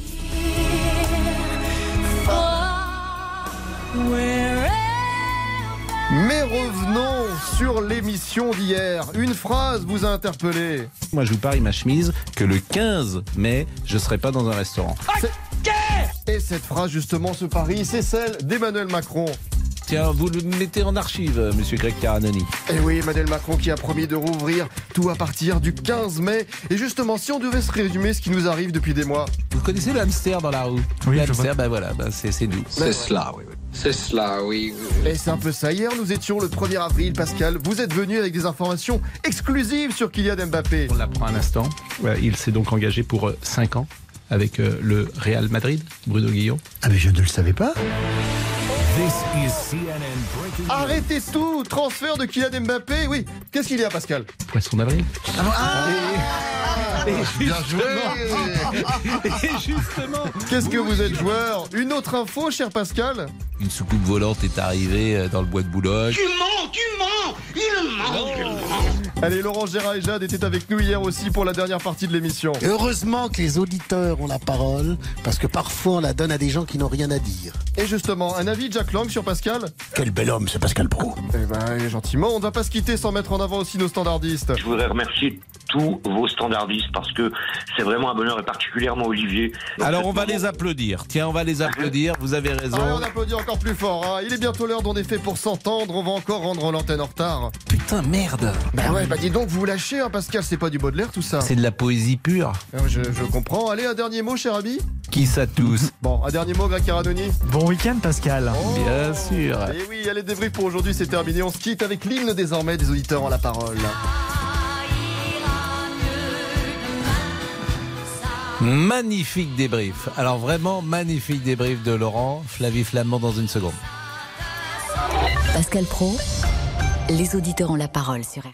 Mais revenons sur l'émission d'hier. Une phrase vous a interpellé. Moi, je vous parie ma chemise que le quinze mai, je ne serai pas dans un restaurant. Okay. Et cette phrase, justement, ce pari, c'est celle d'Emmanuel Macron. Tiens, vous le mettez en archive, monsieur Greg Caranoni. Et oui, Emmanuel Macron qui a promis de rouvrir tout à partir du quinze mai. Et justement, si on devait se résumer ce qui nous arrive depuis des mois. Vous connaissez le hamster dans la rue? Oui, le je hamster, vois. ben voilà, ben c'est, c'est nous. C'est cela, oui. C'est cela, oui. Et c'est un peu ça. Hier, nous étions le premier avril, Pascal. Vous êtes venu avec des informations exclusives sur Kylian Mbappé. On l'apprend un instant. Il s'est donc engagé pour cinq ans avec le Real Madrid, Bruno Guillon. Ah mais je ne le savais pas. Arrêtez tout! Transfert de Kylian Mbappé, oui. Qu'est-ce qu'il y a, Pascal? Poisson d'avril. Ah, ah, et, bien joué. Et justement, qu'est-ce que vous êtes joueur? Une autre info, cher Pascal? Une soucoupe volante est arrivée dans le bois de Boulogne. Tu mens, tu mens, il ment, il ment. Allez, Laurent, Gérard et Jade étaient avec nous hier aussi pour la dernière partie de l'émission. Heureusement que les auditeurs ont la parole, parce que parfois on la donne à des gens qui n'ont rien à dire. Et justement, un avis de Jack Lang sur Pascal? Quel bel homme, c'est Pascal Pro. Eh ben, gentiment, on ne va pas se quitter sans mettre en avant aussi nos standardistes. Je voudrais remercier tous vos standardistes parce que c'est vraiment un bonheur et particulièrement Olivier. Donc, alors on va les applaudir. Tiens, on va les applaudir. Vous avez raison. Ah, on applaudit encore plus fort. Hein. Il est bientôt l'heure d'en effet pour s'entendre. On va encore rendre l'antenne en retard. Putain, merde. Bah ouais, bah dis donc, vous vous lâchez, hein, Pascal. C'est pas du Baudelaire tout ça. C'est de la poésie pure. Je, je comprends. Allez, un dernier mot, cher ami. Qui ça tous? Bon, un dernier mot, Greg Caranoni. Bon week-end, Pascal. Oh, bien sûr. Et oui, allez, débrief pour aujourd'hui, c'est terminé. On se quitte avec l'hymne désormais des auditeurs en la parole. Magnifique débrief. Alors vraiment magnifique débrief de Laurent. Flavie Flamand dans une seconde. Pascal Pro, les auditeurs ont la parole sur R T L.